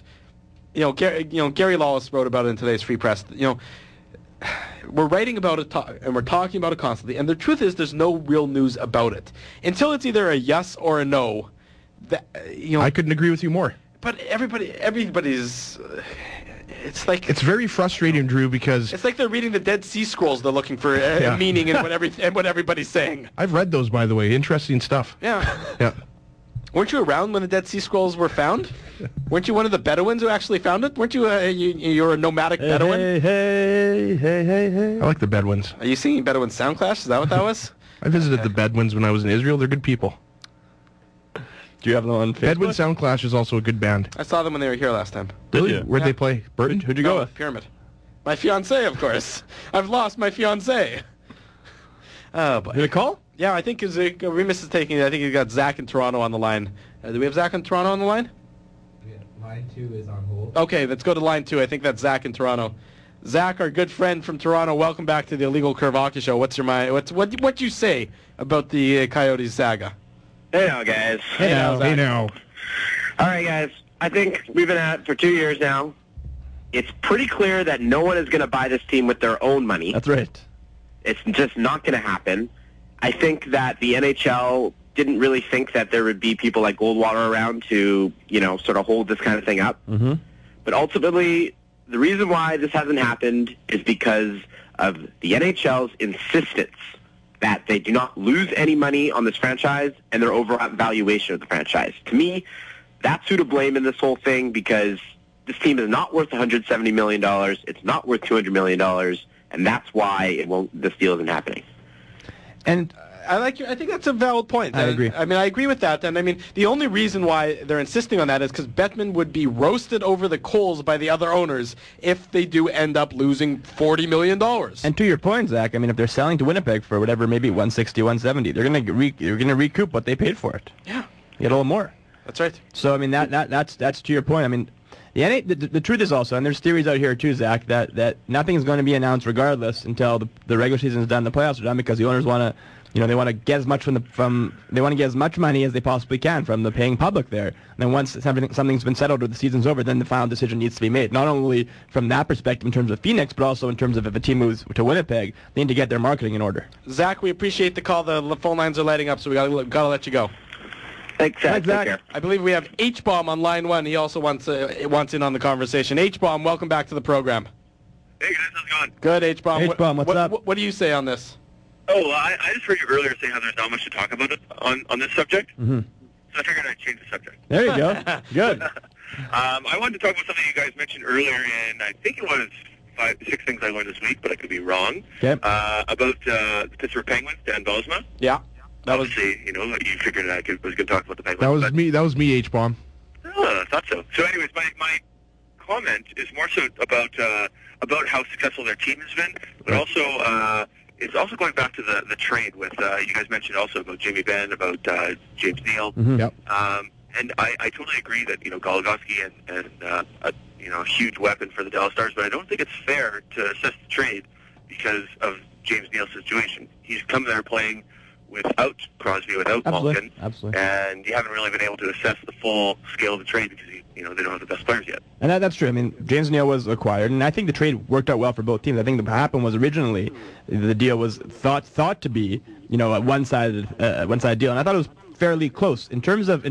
Gary Lawless wrote about it in today's Free Press. We're writing about it and we're talking about it constantly, and the truth is there's no real news about it until it's either a yes or a no. I couldn't agree with you more. But everybody's it's like it's very frustrating, Drew, because it's like they're reading the Dead Sea Scrolls. They're looking for meaning in what everybody's saying. I've read those, by the way. Interesting stuff. Yeah. Yeah. Weren't you around when the Dead Sea Scrolls were found? Weren't you one of the Bedouins who actually found it? Weren't you? You're a nomadic Bedouin. Hey. I like the Bedouins. Are you singing Bedouin Sound Clash? Is that what that was? I visited the Bedouins when I was in Israel. They're good people. Do you have them on Facebook? Bedouin Sound Clash is also a good band. I saw them when they were here last time. Really? you? Where'd they play? Burton? Who'd you go with? Pyramid. My fiancée, of course. I've lost my fiancée. Oh, boy. Did it call? Yeah, I think Remus is taking it. I think he's got Zach in Toronto on the line. Do we have Zach in Toronto on the line? Yeah, line 2 is on hold. Okay, let's go to line 2. I think that's Zach in Toronto. Zach, our good friend from Toronto, welcome back to the Illegal Curve Hockey Show. What's your mind? What you say about the Coyotes saga? Hey now, guys. Hey now, Zach. Hey now. All right, guys. I think we've been at it for 2 years now. It's pretty clear that no one is going to buy this team with their own money. That's right. It's just not going to happen. I think that the NHL didn't really think that there would be people like Goldwater around to, sort of hold this kind of thing up. Mm-hmm. But ultimately, the reason why this hasn't happened is because of the NHL's insistence that they do not lose any money on this franchise and their overvaluation of the franchise. To me, that's who to blame in this whole thing, because this team is not worth $170 million. It's not worth $200 million, and that's why this deal isn't happening. And I think that's a valid point. I agree. I mean, I agree with that. And I mean, the only reason why they're insisting on that is because Bettman would be roasted over the coals by the other owners if they do end up losing $40 million. And to your point, Zach, I mean, if they're selling to Winnipeg for whatever, maybe 160, 170, they're gonna recoup what they paid for it. Yeah, get a little more. That's right. So I mean, that's to your point. I mean, the truth is also, and there's theories out here too, Zach, that nothing's going to be announced regardless until the regular season is done, the playoffs are done, because the owners want to they want to get as much they want to get as much money as they possibly can from the paying public there. And then once something's been settled or the season's over, then the final decision needs to be made. Not only from that perspective in terms of Phoenix, but also in terms of if a team moves to Winnipeg, they need to get their marketing in order. Zach, we appreciate the call. The phone lines are lighting up, so we gotta let you go. Thanks, Zach. Zach. Take care. I believe we have H-Bomb on line 1. He also wants in on the conversation. H-Bomb, welcome back to the program. Hey guys, how's it going? Good, H-Bomb. H-Bomb, what's up? What do you say on this? Oh, I just heard you earlier say how there's not much to talk about on this subject. Mm-hmm. So I figured I'd change the subject. There you go. Good. I wanted to talk about something you guys mentioned earlier, and I think it was 6 things I learned this week, but I could be wrong. Okay. About the Pittsburgh Penguins, Dan Bylsma. Yeah. Obviously, you figured I was going to talk about the Penguins. That was me, H-Bomb. Oh, I thought so. So anyways, my comment is more so about how successful their team has been, but also it's also going back to the trade with you guys mentioned also about Jamie Benn, about James Neal. Mm-hmm. Yep. And I totally agree that Goligoski and a huge weapon for the Dallas Stars, but I don't think it's fair to assess the trade because of James Neal's situation. He's come there playing without Crosby, without Malkin, and you haven't really been able to assess the full scale of the trade because they don't have the best players yet. And that's true. I mean, James Neal was acquired, and I think the trade worked out well for both teams. I think what happened was originally the deal was thought to be a one-sided deal, and I thought it was fairly close in terms of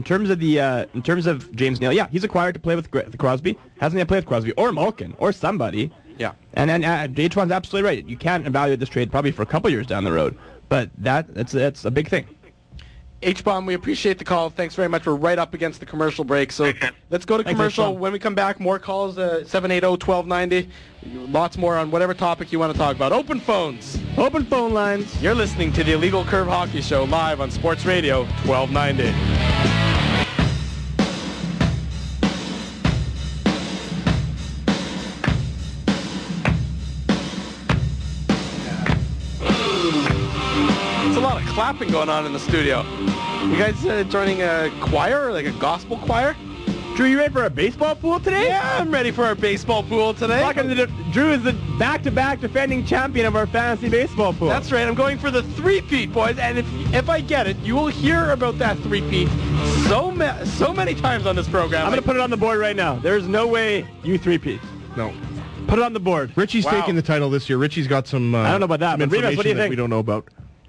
James Neal. Yeah, he's acquired to play with Crosby. Hasn't he played with Crosby or Malkin or somebody? Yeah. And H1's absolutely right. You can't evaluate this trade probably for a couple years down the road, but that's a big thing. H-Bomb, we appreciate the call. Thanks very much. We're right up against the commercial break, so let's go to commercial. H-Bomb. When we come back, more calls, 780-1290. Lots more on whatever topic you want to talk about. Open phones. Open phone lines. You're listening to the Illegal Curve Hockey Show live on Sports Radio 1290. Clapping going on in the studio. You guys joining a choir, like a gospel choir? Drew, you ready for a baseball pool today? Yeah, I'm ready for our baseball pool today. Drew is the back-to-back defending champion of our fantasy baseball pool. That's right. I'm going for the three-peat, boys. And if I get it, you will hear about that three-peat so many times on this program. I'm going to put it on the board right now. There's no way you three-peat. No. Put it on the board. Richie's taking the title this year. Richie's got some I don't know about that, but Remus, what do you think? We don't know about.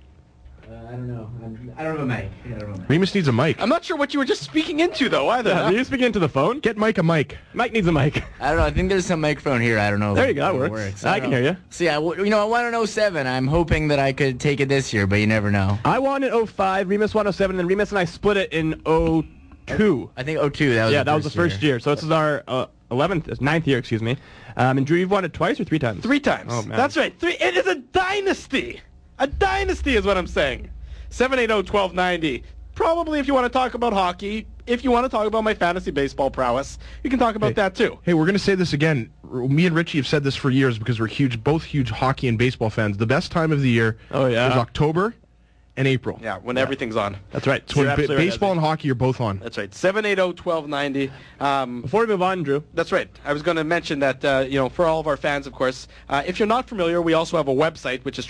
I don't know. I don't have a mic. Remus needs a mic. I'm not sure what you were just speaking into, though, either. Yeah, are you speaking into the phone? Get Mike a mic. Mike needs a mic. I don't know. I think there's some microphone here. I don't know. There you go. That works. I can hear you. See, I won in 07. I'm hoping that I could take it this year, but you never know. I won in 05. Remus won 07, and then Remus and I split it in 02. I think 02. That was the first year. So this is our 9th year, excuse me. And Drew, you've won it twice or 3 times? 3 times. Oh, man. That's right. It is a dynasty. A dynasty is what I'm saying. 780-1290. Probably if you want to talk about hockey, if you want to talk about my fantasy baseball prowess, you can talk about that too. Hey, we're going to say this again. Me and Richie have said this for years because we're both huge hockey and baseball fans. The best time of the year is October and April. Yeah, when everything's on. That's right. It's when baseball and hockey are both on. That's right. 780-1290. Before we move on, Drew. That's right. I was going to mention that, for all of our fans, of course, if you're not familiar, we also have a website, which is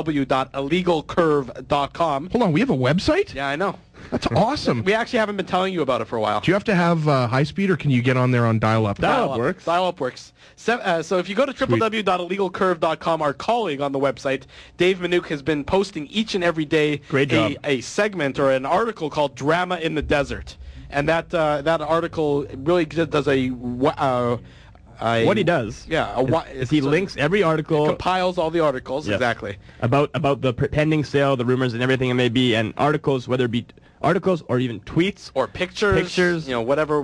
www.illegalcurve.com. Hold on, we have a website? Yeah, I know. That's awesome. We actually haven't been telling you about it for a while. Do you have to have high speed, or can you get on there on dial-up? Dial-up works. Dial-up works. So if you go to www.illegalcurve.com, our colleague on the website, Dave Minuk, has been posting each and every day a segment or an article called Drama in the Desert. And that article really does what he does, is he links every article, compiles all the articles, exactly, about the pending sale, the rumors, and everything it may be, and articles, whether it be articles or even tweets or pictures, whatever.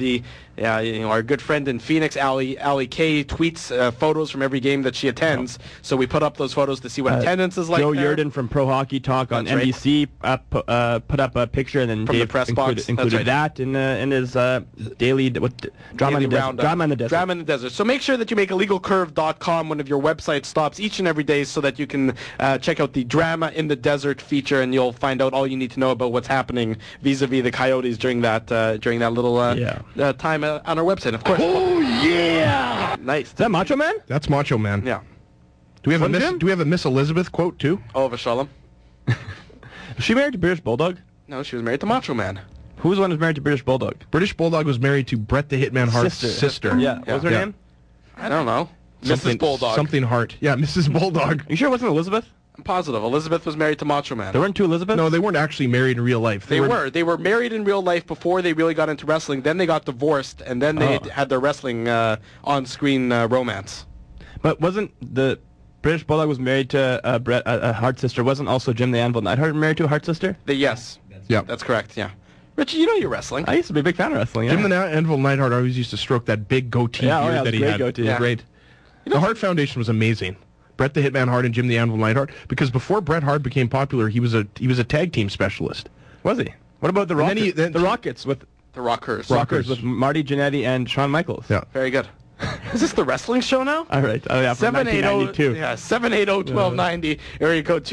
Our good friend in Phoenix, Allie K, tweets photos from every game that she attends. So we put up those photos to see what attendance is like. Joe Yerdon from Pro Hockey Talk on NBC put up a picture, and then from Dave the press box included that in his daily Drama in the Desert. Drama in the Desert. So make sure that you make illegalcurve.com one of your website stops each and every day, so that you can check out the Drama in the Desert feature, and you'll find out all you need to know about what's happening vis-a-vis the Coyotes during that little time on our website, of course. Oh yeah! Nice. Is that Macho Man? That's Macho Man. Yeah. Do we have a Miss Elizabeth quote too? Oh, Vashalom. Was she married to British Bulldog? No, she was married to Macho Man. Who was the one who was married to British Bulldog? British Bulldog was married to Bret the Hitman Hart's sister. Yeah. What was her name? I don't know. Something, Mrs. Bulldog. Something Hart. Yeah, Mrs. Bulldog. You sure it wasn't Elizabeth? I'm positive. Elizabeth was married to Macho Man. There weren't two Elizabeths? No, they weren't actually married in real life. They were. They were married in real life before they really got into wrestling. Then they got divorced, and then they had their wrestling on-screen romance. But wasn't the British Bulldog was married to Bret, a Hart sister? Wasn't also Jim the Anvil Neidhart married to a Hart sister? Yes. Yeah. That's correct, yeah. Richie, you know you're wrestling. I used to be a big fan of wrestling, Jim the Anvil Neidhart always used to stroke that big goatee beard that he had. Goatee. It was great. The Hart Foundation was amazing. Bret the Hitman Hart and Jim the Anvil Neidhart, because before Bret Hart became popular, he was a tag team specialist. Was he? What about the Rockets? The Rockets with the Rockers. Rockers with Marty Jannetty and Shawn Michaels. Yeah. Very good. Is this the wrestling show now? All right. Oh, yeah, from 1992. Yeah, 780-1290. Area code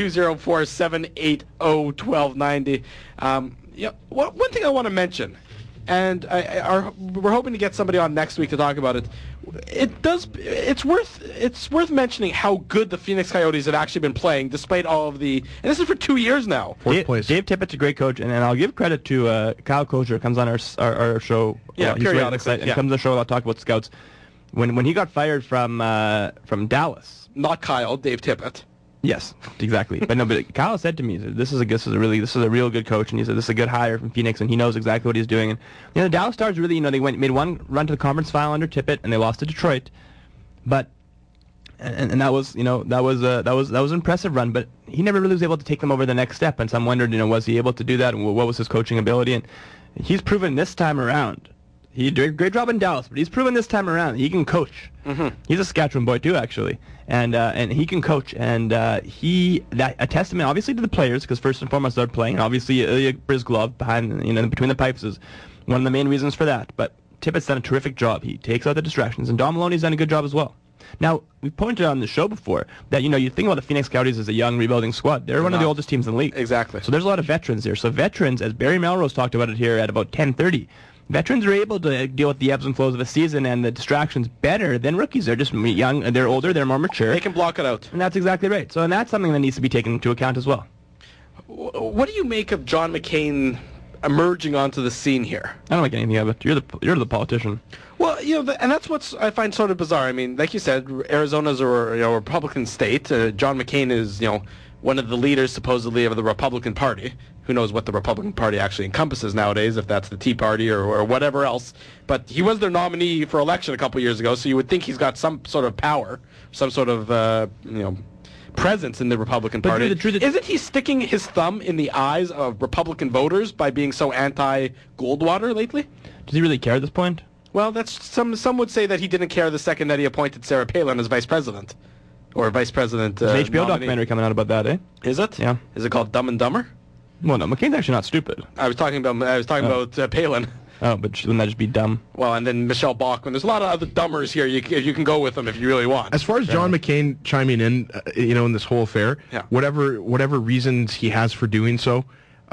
204-780-1290. One thing I want to mention, and we're hoping to get somebody on next week to talk about it. It's worth mentioning how good the Phoenix Coyotes have actually been playing, despite all of the. And this is for 2 years now. Fourth place. Dave Tippett's a great coach, and I'll give credit to Kyle Kosher. Comes on our show. Yeah, he's periodically. And comes on the show. I'll talk about scouts. When he got fired from Dallas. Not Kyle, Dave Tippett. Yes, exactly. But Kyle said to me, this is a real good coach, and he said this is a good hire from Phoenix, and he knows exactly what he's doing. And the Dallas Stars really, they made one run to the conference final under Tippett, and they lost to Detroit. But and that was an impressive run, but he never really was able to take them over the next step. And some wondered, was he able to do that, and what was his coaching ability? And he's proven this time around. He did a great job in Dallas, but he's proven this time around he can coach. Mm-hmm. He's a Saskatchewan boy too, actually, and he can coach. And a testament, obviously, to the players, because first and foremost they're playing. And obviously, Ilya Bryzglov between the pipes is one of the main reasons for that. But Tippett's done a terrific job. He takes out the distractions, and Don Maloney's done a good job as well. Now, we pointed out on the show before that, you think about the Phoenix Coyotes as a young, rebuilding squad. They're one of the oldest teams in the league. Exactly. So there's a lot of veterans here. So veterans, as Barry Melrose talked about it here at about 10:30. Veterans are able to deal with the ebbs and flows of a season and the distractions better than rookies. They're just young, they're older, they're more mature. They can block it out. And that's exactly right. So, and that's something that needs to be taken into account as well. What do you make of John McCain emerging onto the scene here? I don't make anything of it. You're the politician. Well, and that's what I find sort of bizarre. I mean, like you said, Arizona's a Republican state. John McCain is one of the leaders supposedly of the Republican Party. Who knows what the Republican Party actually encompasses nowadays, if that's the Tea Party or whatever else. But he was their nominee for election a couple years ago, so you would think he's got some sort of power, some sort of presence in the Republican Party. The truth isn't he sticking his thumb in the eyes of Republican voters by being so anti-Goldwater lately? Does he really care at this point? Well, that's some would say that he didn't care the second that he appointed Sarah Palin as vice president. Or vice president There's an HBO nominee. documentary coming out about that, eh? Is it? Yeah. Is it called Dumb and Dumber? Well, no, McCain's actually not stupid. I was talking about Palin. Oh, but wouldn't that just be dumb? Well, and then Michelle Bachmann. There's a lot of other dumbers here. You can go with them if you really want. As far as John McCain chiming in, in this whole affair, whatever reasons he has for doing so,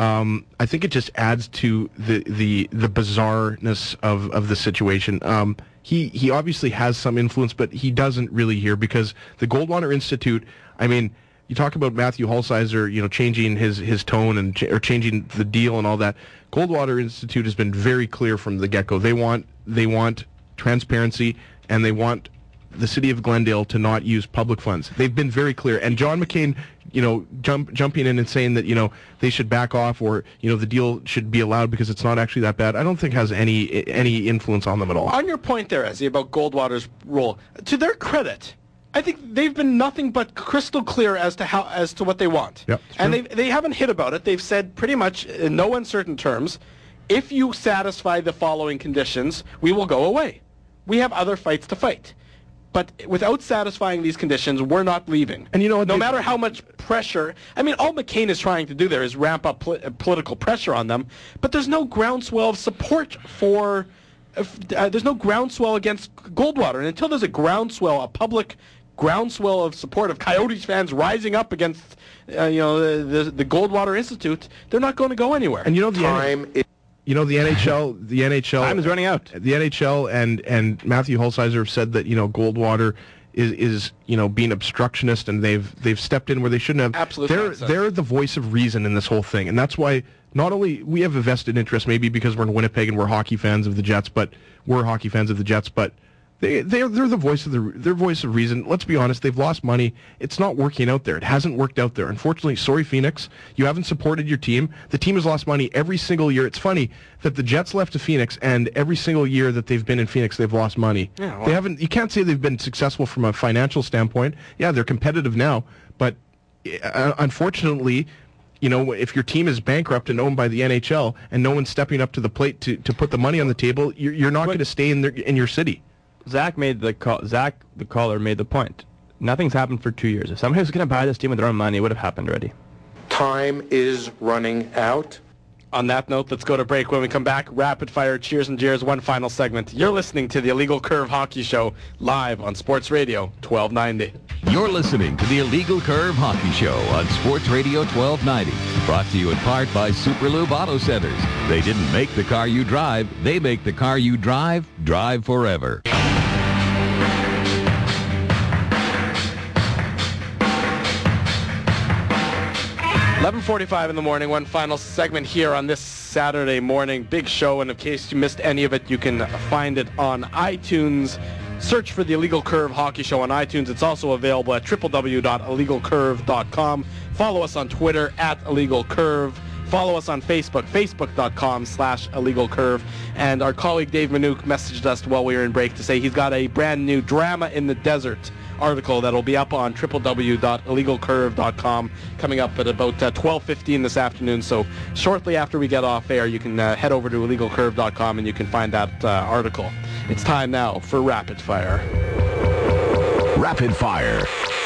I think it just adds to the bizarreness of the situation. He obviously has some influence, but he doesn't really here, because the Goldwater Institute, I mean, you talk about Matthew Holsizer, changing his tone or changing the deal and all that. Goldwater Institute has been very clear from the get-go. They want transparency, and they want the city of Glendale to not use public funds. They've been very clear. And John McCain, jumping in and saying that, they should back off, or, the deal should be allowed because it's not actually that bad, I don't think has any influence on them at all. On your point there, Ezzy, about Goldwater's role, to their credit, I think they've been nothing but crystal clear as to what they want. Yep, and they haven't hid about it. They've said pretty much in no uncertain terms, if you satisfy the following conditions, we will go away. We have other fights to fight. But without satisfying these conditions, we're not leaving. And you know what? No matter how much pressure, I mean, all McCain is trying to do there is ramp up political pressure on them, but there's no groundswell of support for, there's no groundswell against Goldwater. And until there's a groundswell, a public groundswell of support of Coyotes fans rising up against, the Goldwater Institute, they're not going to go anywhere. And the NHL time is running out. The NHL and Matthew Holsizer have said that Goldwater is being obstructionist, and they've stepped in where they shouldn't have. Absolutely. They're the voice of reason in this whole thing, and that's why not only we have a vested interest, maybe because we're in Winnipeg and we're hockey fans of the Jets, but they're the voice of their voice of reason. Let's be honest, they've lost money. It's not working out there. It hasn't worked out there. Unfortunately, sorry Phoenix, you haven't supported your team. The team has lost money every single year. It's funny that the Jets left to Phoenix, and every single year that they've been in Phoenix, they've lost money. Yeah, well, they haven't. You can't say they've been successful from a financial standpoint. Yeah, they're competitive now, but unfortunately, if your team is bankrupt and owned by the NHL, and no one's stepping up to the plate to put the money on the table, you're not going to stay in your city. Zach, the caller, made the point. Nothing's happened for 2 years. If somebody was going to buy this team with their own money, it would have happened already. Time is running out. On that note, let's go to break. When we come back, rapid fire cheers and jeers, one final segment. You're listening to the Illegal Curve Hockey Show live on Sports Radio 1290. You're listening to the Illegal Curve Hockey Show on Sports Radio 1290. Brought to you in part by Superlube Auto Centers. They didn't make the car you drive. They make the car you drive forever. 11:45 in the morning, one final segment here on this Saturday morning. Big show, and in case you missed any of it, you can find it on iTunes. Search for the Illegal Curve Hockey Show on iTunes. It's also available at www.illegalcurve.com. Follow us on Twitter @IllegalCurve. Follow us on Facebook, facebook.com/IllegalCurve. And our colleague Dave Manouk messaged us while we were in break to say he's got a brand new Drama in the Desert article that'll be up on www.illegalcurve.com coming up at about 12:15 this afternoon. So shortly after we get off air, you can head over to illegalcurve.com and you can find that article. It's time now for Rapid Fire. Rapid Fire.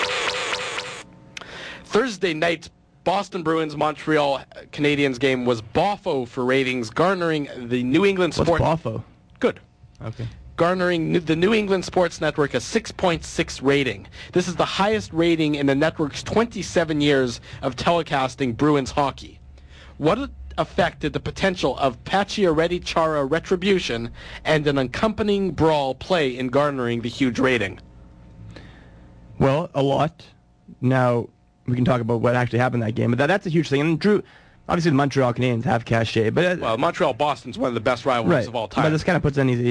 Thursday night Boston Bruins Montreal Canadiens game was boffo for ratings, garnering the New England Sports. What's boffo? Good. Okay. Garnering the New England Sports Network a 6.6 rating. This is the highest rating in the network's 27 years of telecasting Bruins hockey. What effect did the potential of Pacioretty-Chara retribution and an accompanying brawl play in garnering the huge rating? Well, a lot. Now, we can talk about what actually happened in that game, but that's a huge thing. And Drew, obviously the Montreal Canadiens have cachet, but Montreal-Boston's one of the best rivalries of all time. But this kind of puts any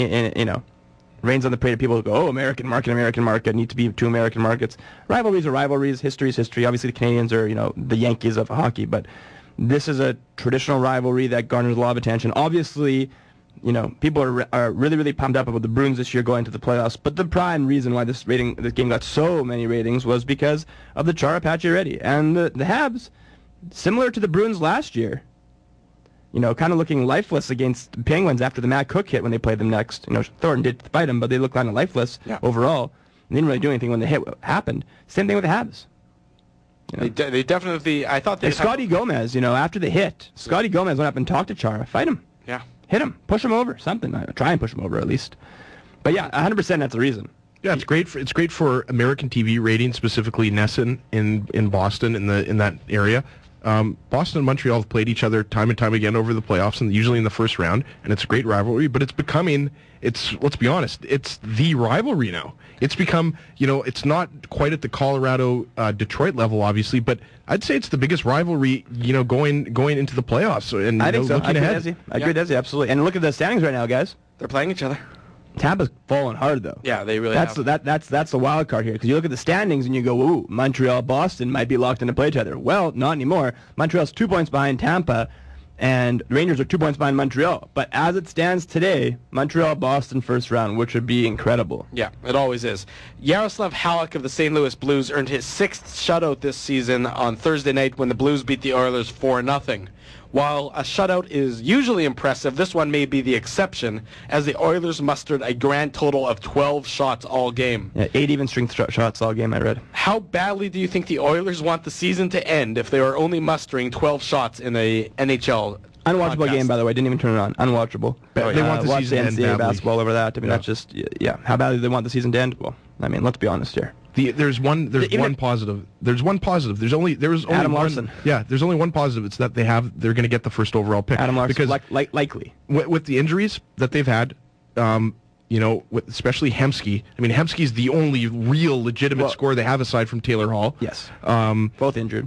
rains on the parade of people who go, American market, need to be two American markets. Rivalries are rivalries, history is history. Obviously the Canadiens are, the Yankees of hockey, but this is a traditional rivalry that garners a lot of attention. Obviously, people are really, really pumped up about the Bruins this year going to the playoffs, but the prime reason why this game got so many ratings was because of the Chara Pacioretty. And the Habs, similar to the Bruins last year, kind of looking lifeless against the Penguins after the Matt Cook hit when they played them next. Thornton did fight him, but they looked kind of lifeless overall. They didn't really do anything when the hit happened. Same thing with the Habs. They definitely, I thought they... Like Scotty Gomez, after the hit, Scotty Gomez went up and talked to Chara. Fight him. Yeah. Hit him. Push him over. Something. Try and push him over at least. But yeah, 100% that's the reason. Yeah, it's great for American TV ratings, specifically NESN in Boston, in that area. Boston and Montreal have played each other time and time again over the playoffs, and usually in the first round, and it's a great rivalry, but let's be honest, it's the rivalry now. It's become, it's not quite at the Colorado-Detroit level, obviously, but I'd say it's the biggest rivalry, going into the playoffs. And I think so. Looking ahead. I agree with Desi, absolutely. And look at the standings right now, guys. They're playing each other. Tampa's falling hard, though. Yeah, they really have. That's the wild card here, because you look at the standings and you go, ooh, Montreal, Boston might be locked into play each other. Well, not anymore. Montreal's 2 points behind Tampa, and the Rangers are 2 points behind Montreal. But as it stands today, Montreal, Boston first round, which would be incredible. Yeah, it always is. Yaroslav Halak of the St. Louis Blues earned his 6th shutout this season on Thursday night when the Blues beat the Oilers 4-0. While a shutout is usually impressive, this one may be the exception, as the Oilers mustered a grand total of 12 shots all game. Yeah, 8 even-strength shots all game, I read. How badly do you think the Oilers want the season to end if they are only mustering 12 shots in a NHL Unwatchable podcast? Game, by the way. Didn't even turn it on. Unwatchable. They want the season to end NCAA badly. basketball over that. I mean, that's just, how badly do they want the season to end? Well, I mean, let's be honest here. There's one positive. There's one positive. There was only Adam one, Larson. Yeah, there's only one positive. It's that they're going to get the first overall pick. Adam Larson, because likely. With the injuries that they've had, especially Hemsky. I mean, Hemsky's the only real legitimate scorer they have aside from Taylor Hall. Yes. Both injured.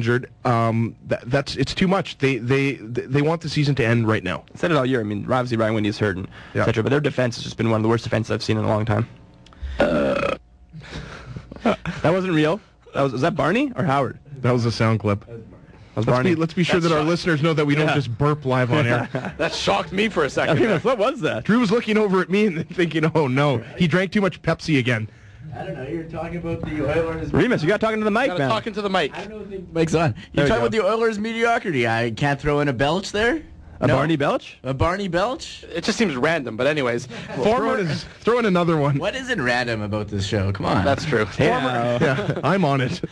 It's too much. They want the season to end right now. I said it all year. I mean, obviously Ryan Windy's hurt and etc. But their defense has just been one of the worst defenses I've seen in a long time. That wasn't real. Was that Barney or Howard? That was a sound clip. Let's be sure that our listeners know that we don't just burp live on air. That shocked me for a second. What was that? Drew was looking over at me and thinking, oh no, he drank too much Pepsi again. I don't know. You're talking about the Oilers. Remus, you got talking to the mic, man. Talking to the mic. I don't think Mic's on. You're talking about the Oilers' mediocrity. I can't throw in a Belch there? Barney Belch? A Barney Belch? It just seems random, but anyways. Throw in another one. What isn't random about this show? Come on. That's true. I'm on it.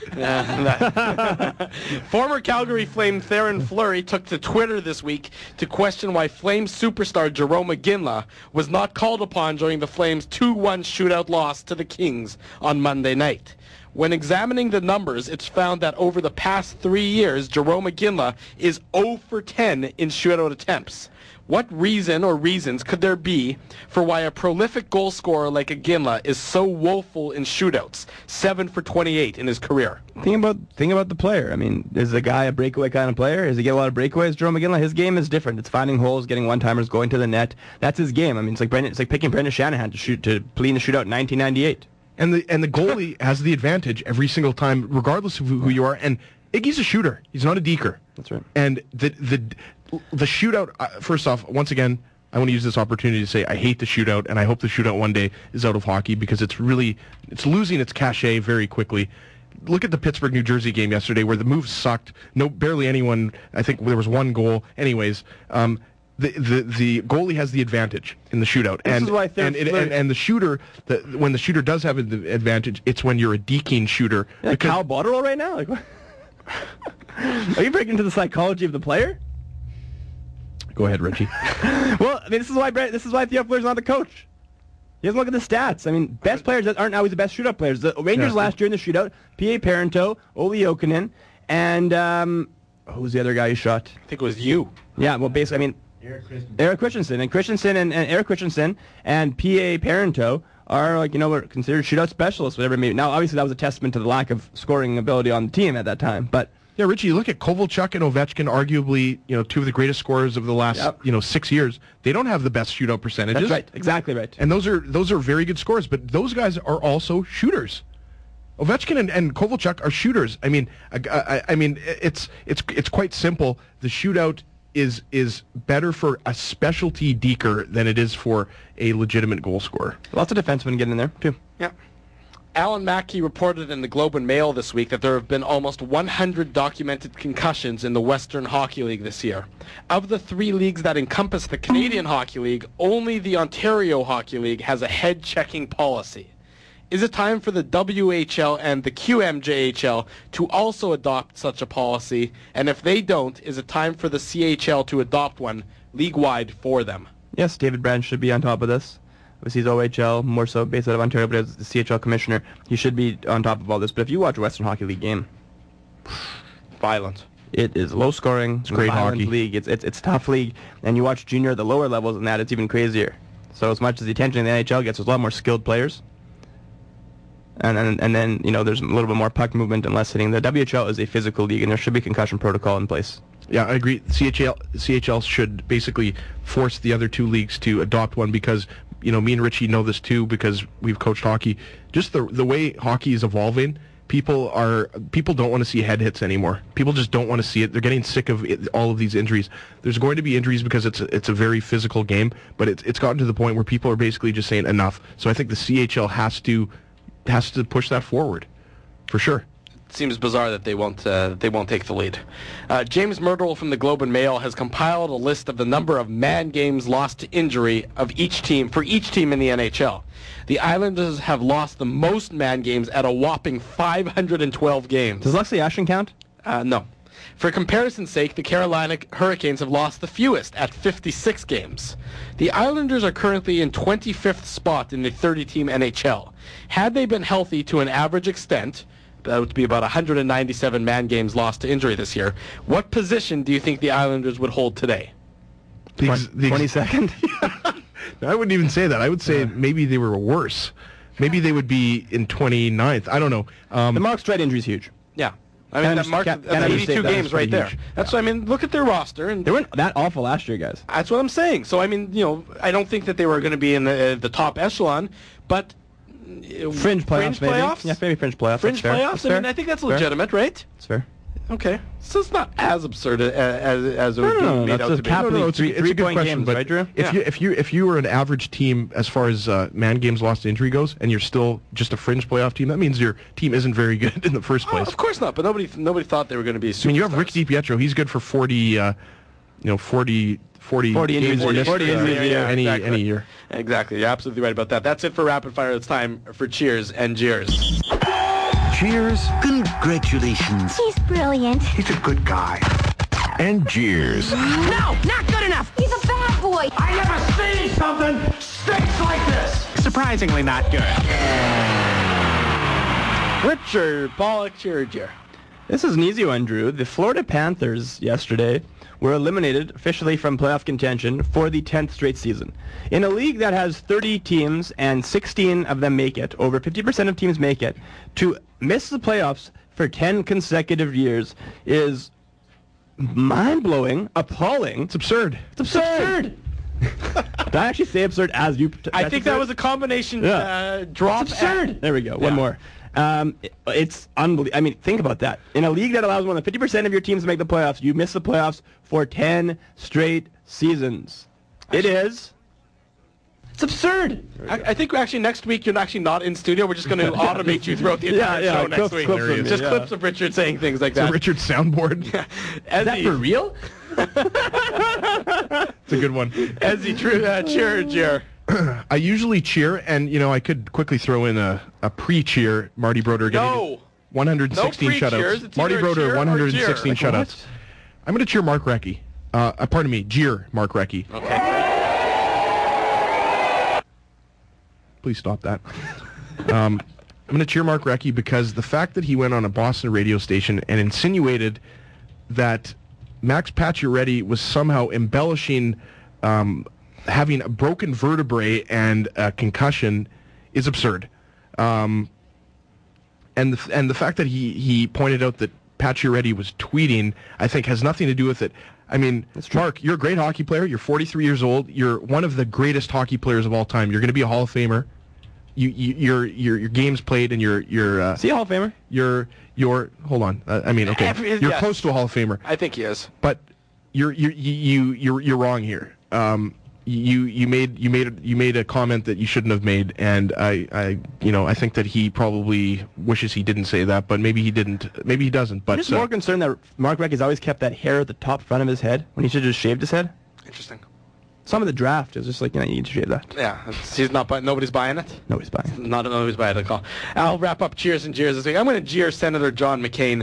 Former Calgary Flame Theoren Fleury took to Twitter this week to question why Flames superstar Jarome Iginla was not called upon during the Flames' 2-1 shootout loss to the Kings on Monday night. When examining the numbers, it's found that over the past 3 years, Jarome Iginla is 0 for 10 in shootout attempts. What reason or reasons could there be for why a prolific goal scorer like Iginla is so woeful in shootouts, 7 for 28 in his career? Think about the player. I mean, is the guy a breakaway kind of player? Does he get a lot of breakaways? Jarome Iginla, his game is different. It's finding holes, getting one-timers, going to the net. That's his game. I mean, it's like picking Brendan Shanahan to play in the shootout in 1998. And the goalie has the advantage every single time, regardless of who you are. And Iggy's a shooter. He's not a deker. That's right. And the shootout, first off, once again, I want to use this opportunity to say I hate the shootout, and I hope the shootout one day is out of hockey because it's losing its cachet very quickly. Look at the Pittsburgh, New Jersey game yesterday where the moves sucked. Barely anyone, I think there was one goal. Anyways, the goalie has the advantage in the shootout, and the shooter, when the shooter does have the advantage, it's when you're a deking shooter. Like Cal Botterill right now? Like, what? Are you breaking into the psychology of the player? Go ahead, Richie. Well, I mean, this is why Theo Fleur's not the coach. He doesn't look at the stats. I mean, best players aren't always the best shootout players. The Rangers last year in the shootout, P.A. Parenteau, Olli Jokinen, and who was the other guy who shot? I think it was you. Yeah, well, basically, I mean, Eric Christensen and Eric Christensen and P.A. Parenteau are considered shootout specialists, whatever it may be. Now, obviously, that was a testament to the lack of scoring ability on the team at that time. But yeah, Richie, you look at Kovalchuk and Ovechkin, arguably two of the greatest scorers of the last 6 years. They don't have the best shootout percentages. That's right, exactly right. And those are very good scorers, but those guys are also shooters. Ovechkin and Kovalchuk are shooters. I mean, it's quite simple. The shootout is better for a specialty deker than it is for a legitimate goal scorer. Lots of defensemen getting in there, too. Yeah. Alan Mackey reported in the Globe and Mail this week that there have been almost 100 documented concussions in the Western Hockey League this year. Of the 3 leagues that encompass the Canadian Hockey League, only the Ontario Hockey League has a head-checking policy. Is it time for the WHL and the QMJHL to also adopt such a policy? And if they don't, is it time for the CHL to adopt one league-wide for them? Yes, David Brand should be on top of this. Obviously, he's OHL, more so based out of Ontario, but as the CHL commissioner, he should be on top of all this. But if you watch a Western Hockey League game, violent. It is low-scoring. It's great violent hockey league. It's a tough league. And you watch junior at the lower levels, and it's even crazier. So as much as the attention the NHL gets, there's a lot more skilled players. And then there's a little bit more puck movement and less hitting. The WHL is a physical league, and there should be concussion protocol in place. Yeah, I agree. CHL should basically force the other 2 leagues to adopt one because, me and Richie know this too because we've coached hockey. Just the way hockey is evolving, people don't want to see head hits anymore. People just don't want to see it. They're getting sick of all of these injuries. There's going to be injuries because it's a very physical game, but it's gotten to the point where people are basically just saying enough. So I think the CHL has to push that forward, for sure. It seems bizarre that they won't take the lead. James Myrtle from the Globe and Mail has compiled a list of the number of man games lost to injury of each team in the NHL. The Islanders have lost the most man games at a whopping 512 games. Does Lexi Ashton count? No. For comparison's sake, the Carolina Hurricanes have lost the fewest at 56 games. The Islanders are currently in 25th spot in the 30-team NHL. Had they been healthy to an average extent, that would be about 197 man games lost to injury this year. What position do you think the Islanders would hold today? 22nd? I wouldn't even say that. I would say maybe they were worse. Maybe they would be in 29th. I don't know. The Mark Streit injury is huge. Yeah. I mean, that's 82 games right there. That's what I mean. Look at their roster. And they weren't that awful last year, guys. That's what I'm saying. So, I mean, I don't think that they were going to be in the top echelon, but fringe playoffs, maybe. Playoffs? Yeah, maybe fringe playoffs. Fringe playoffs? I mean, I think that's legitimate, right? It's fair. Okay. So it's not as absurd as it would be made out to be. No, it's a good question, games, but right, Drew? if you were an average team as far as man games lost to injury goes, and you're still just a fringe playoff team, that means your team isn't very good in the first place. Of course not, but nobody thought they were going to be superstars. I mean, you have Rick DiPietro. He's good for 40 injuries any year. Exactly. You're absolutely right about that. That's it for Rapid Fire. It's time for Cheers and Jeers. Cheers. Congratulations. He's brilliant. He's a good guy. And Jeers. No, not good enough. He's a bad boy. I never seen something stinks like this. Surprisingly not good. Richard Pollock, Cheer or Jeer. This is an easy one, Drew. The Florida Panthers yesterday were eliminated officially from playoff contention for the 10th straight season. In a league that has 30 teams and 16 of them make it, over 50% of teams make it, to miss the playoffs for 10 consecutive years is mind-blowing, appalling. It's absurd. It's absurd. Did I actually say absurd as you... I think that was a combination drop. It's absurd. There we go. One more. It's unbelievable. I mean, think about that. In a league that allows more than 50% of your teams to make the playoffs, you miss the playoffs for 10 straight seasons. It's absurd. I think actually next week you're actually not in studio. We're just going to automate you throughout the entire show next week. Just clips of Richard saying things like that. It's a Richard soundboard. Is that for real? It's a good one. Ezzy, cheer or jeer? I usually cheer, and I could quickly throw in a pre-cheer. Marty Brodeur getting 116 shutouts. Marty Brodeur 116 shutouts. I'm going to cheer Mark Recchi. Pardon me, jeer Mark Recchi. Okay. Please stop that. I'm going to cheer Mark Recchi because the fact that he went on a Boston radio station and insinuated that Max Pacioretty was somehow embellishing having a broken vertebrae and a concussion is absurd. And the fact that he pointed out that Pacioretty was tweeting, I think, has nothing to do with it. I mean, Mark, you're a great hockey player. You're 43 years old. You're one of the greatest hockey players of all time. You're going to be a Hall of Famer. Your games played, and you're see a Hall of Famer. You're hold on. You're close to a Hall of Famer. I think he is. But you're wrong here. You made a comment that you shouldn't have made, and I think that he probably wishes he didn't say that, but maybe he didn't. Maybe he doesn't. But I'm just more concerned that Mark Recchi's always kept that hair at the top front of his head when he should have just shaved his head. Interesting. Some of the draft is just like, you need to shave that. Yeah, he's not. Nobody's buying it. Nobody's buying it. Nobody's buying it at all. I'll wrap up Cheers and Jeers this week. I'm going to jeer Senator John McCain.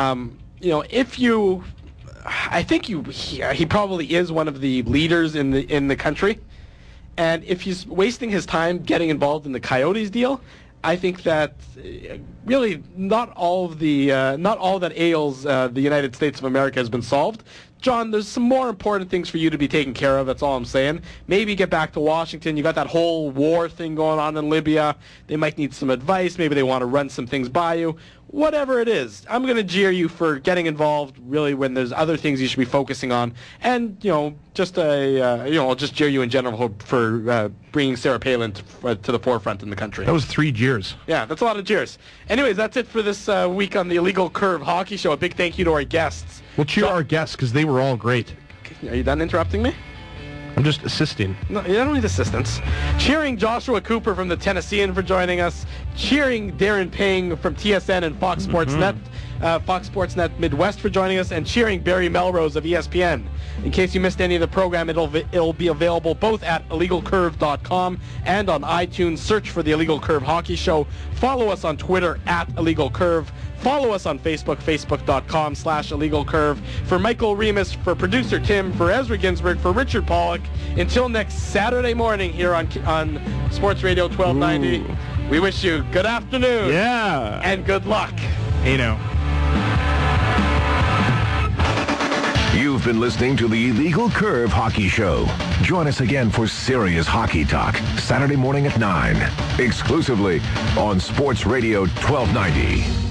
I think he probably is one of the leaders in the country, and if he's wasting his time getting involved in the Coyotes deal, I think that really not all that ails the United States of America has been solved. John, there's some more important things for you to be taking care of. That's all I'm saying. Maybe get back to Washington. You got that whole war thing going on in Libya. They might need some advice. Maybe they want to run some things by you. Whatever it is, I'm going to jeer you for getting involved really when there's other things you should be focusing on. And, I'll just jeer you in general for bringing Sarah Palin to the forefront in the country. That was 3 jeers. Yeah, that's a lot of jeers. Anyways, that's it for this week on the Illegal Curve Hockey Show. A big thank you to our guests. We'll cheer our guests because they were all great. Are you done interrupting me? I'm just assisting. No, you don't need assistance. Cheering Joshua Cooper from the Tennessean for joining us. Cheering Darren Payne from TSN and Fox Sports Net, Fox Sports Net Midwest for joining us, and cheering Barry Melrose of ESPN. In case you missed any of the program, it'll be available both at illegalcurve.com and on iTunes. Search for the Illegal Curve Hockey Show. Follow us on Twitter at Illegal Curve. Follow us on Facebook, facebook.com/illegalcurve. For Michael Remus, for producer Tim, for Ezra Ginsburg, for Richard Pollock. Until next Saturday morning here on Sports Radio 1290, we wish you good afternoon. Yeah. And good luck. Hey now. You've been listening to the Illegal Curve Hockey Show. Join us again for serious hockey talk Saturday morning at 9, exclusively on Sports Radio 1290.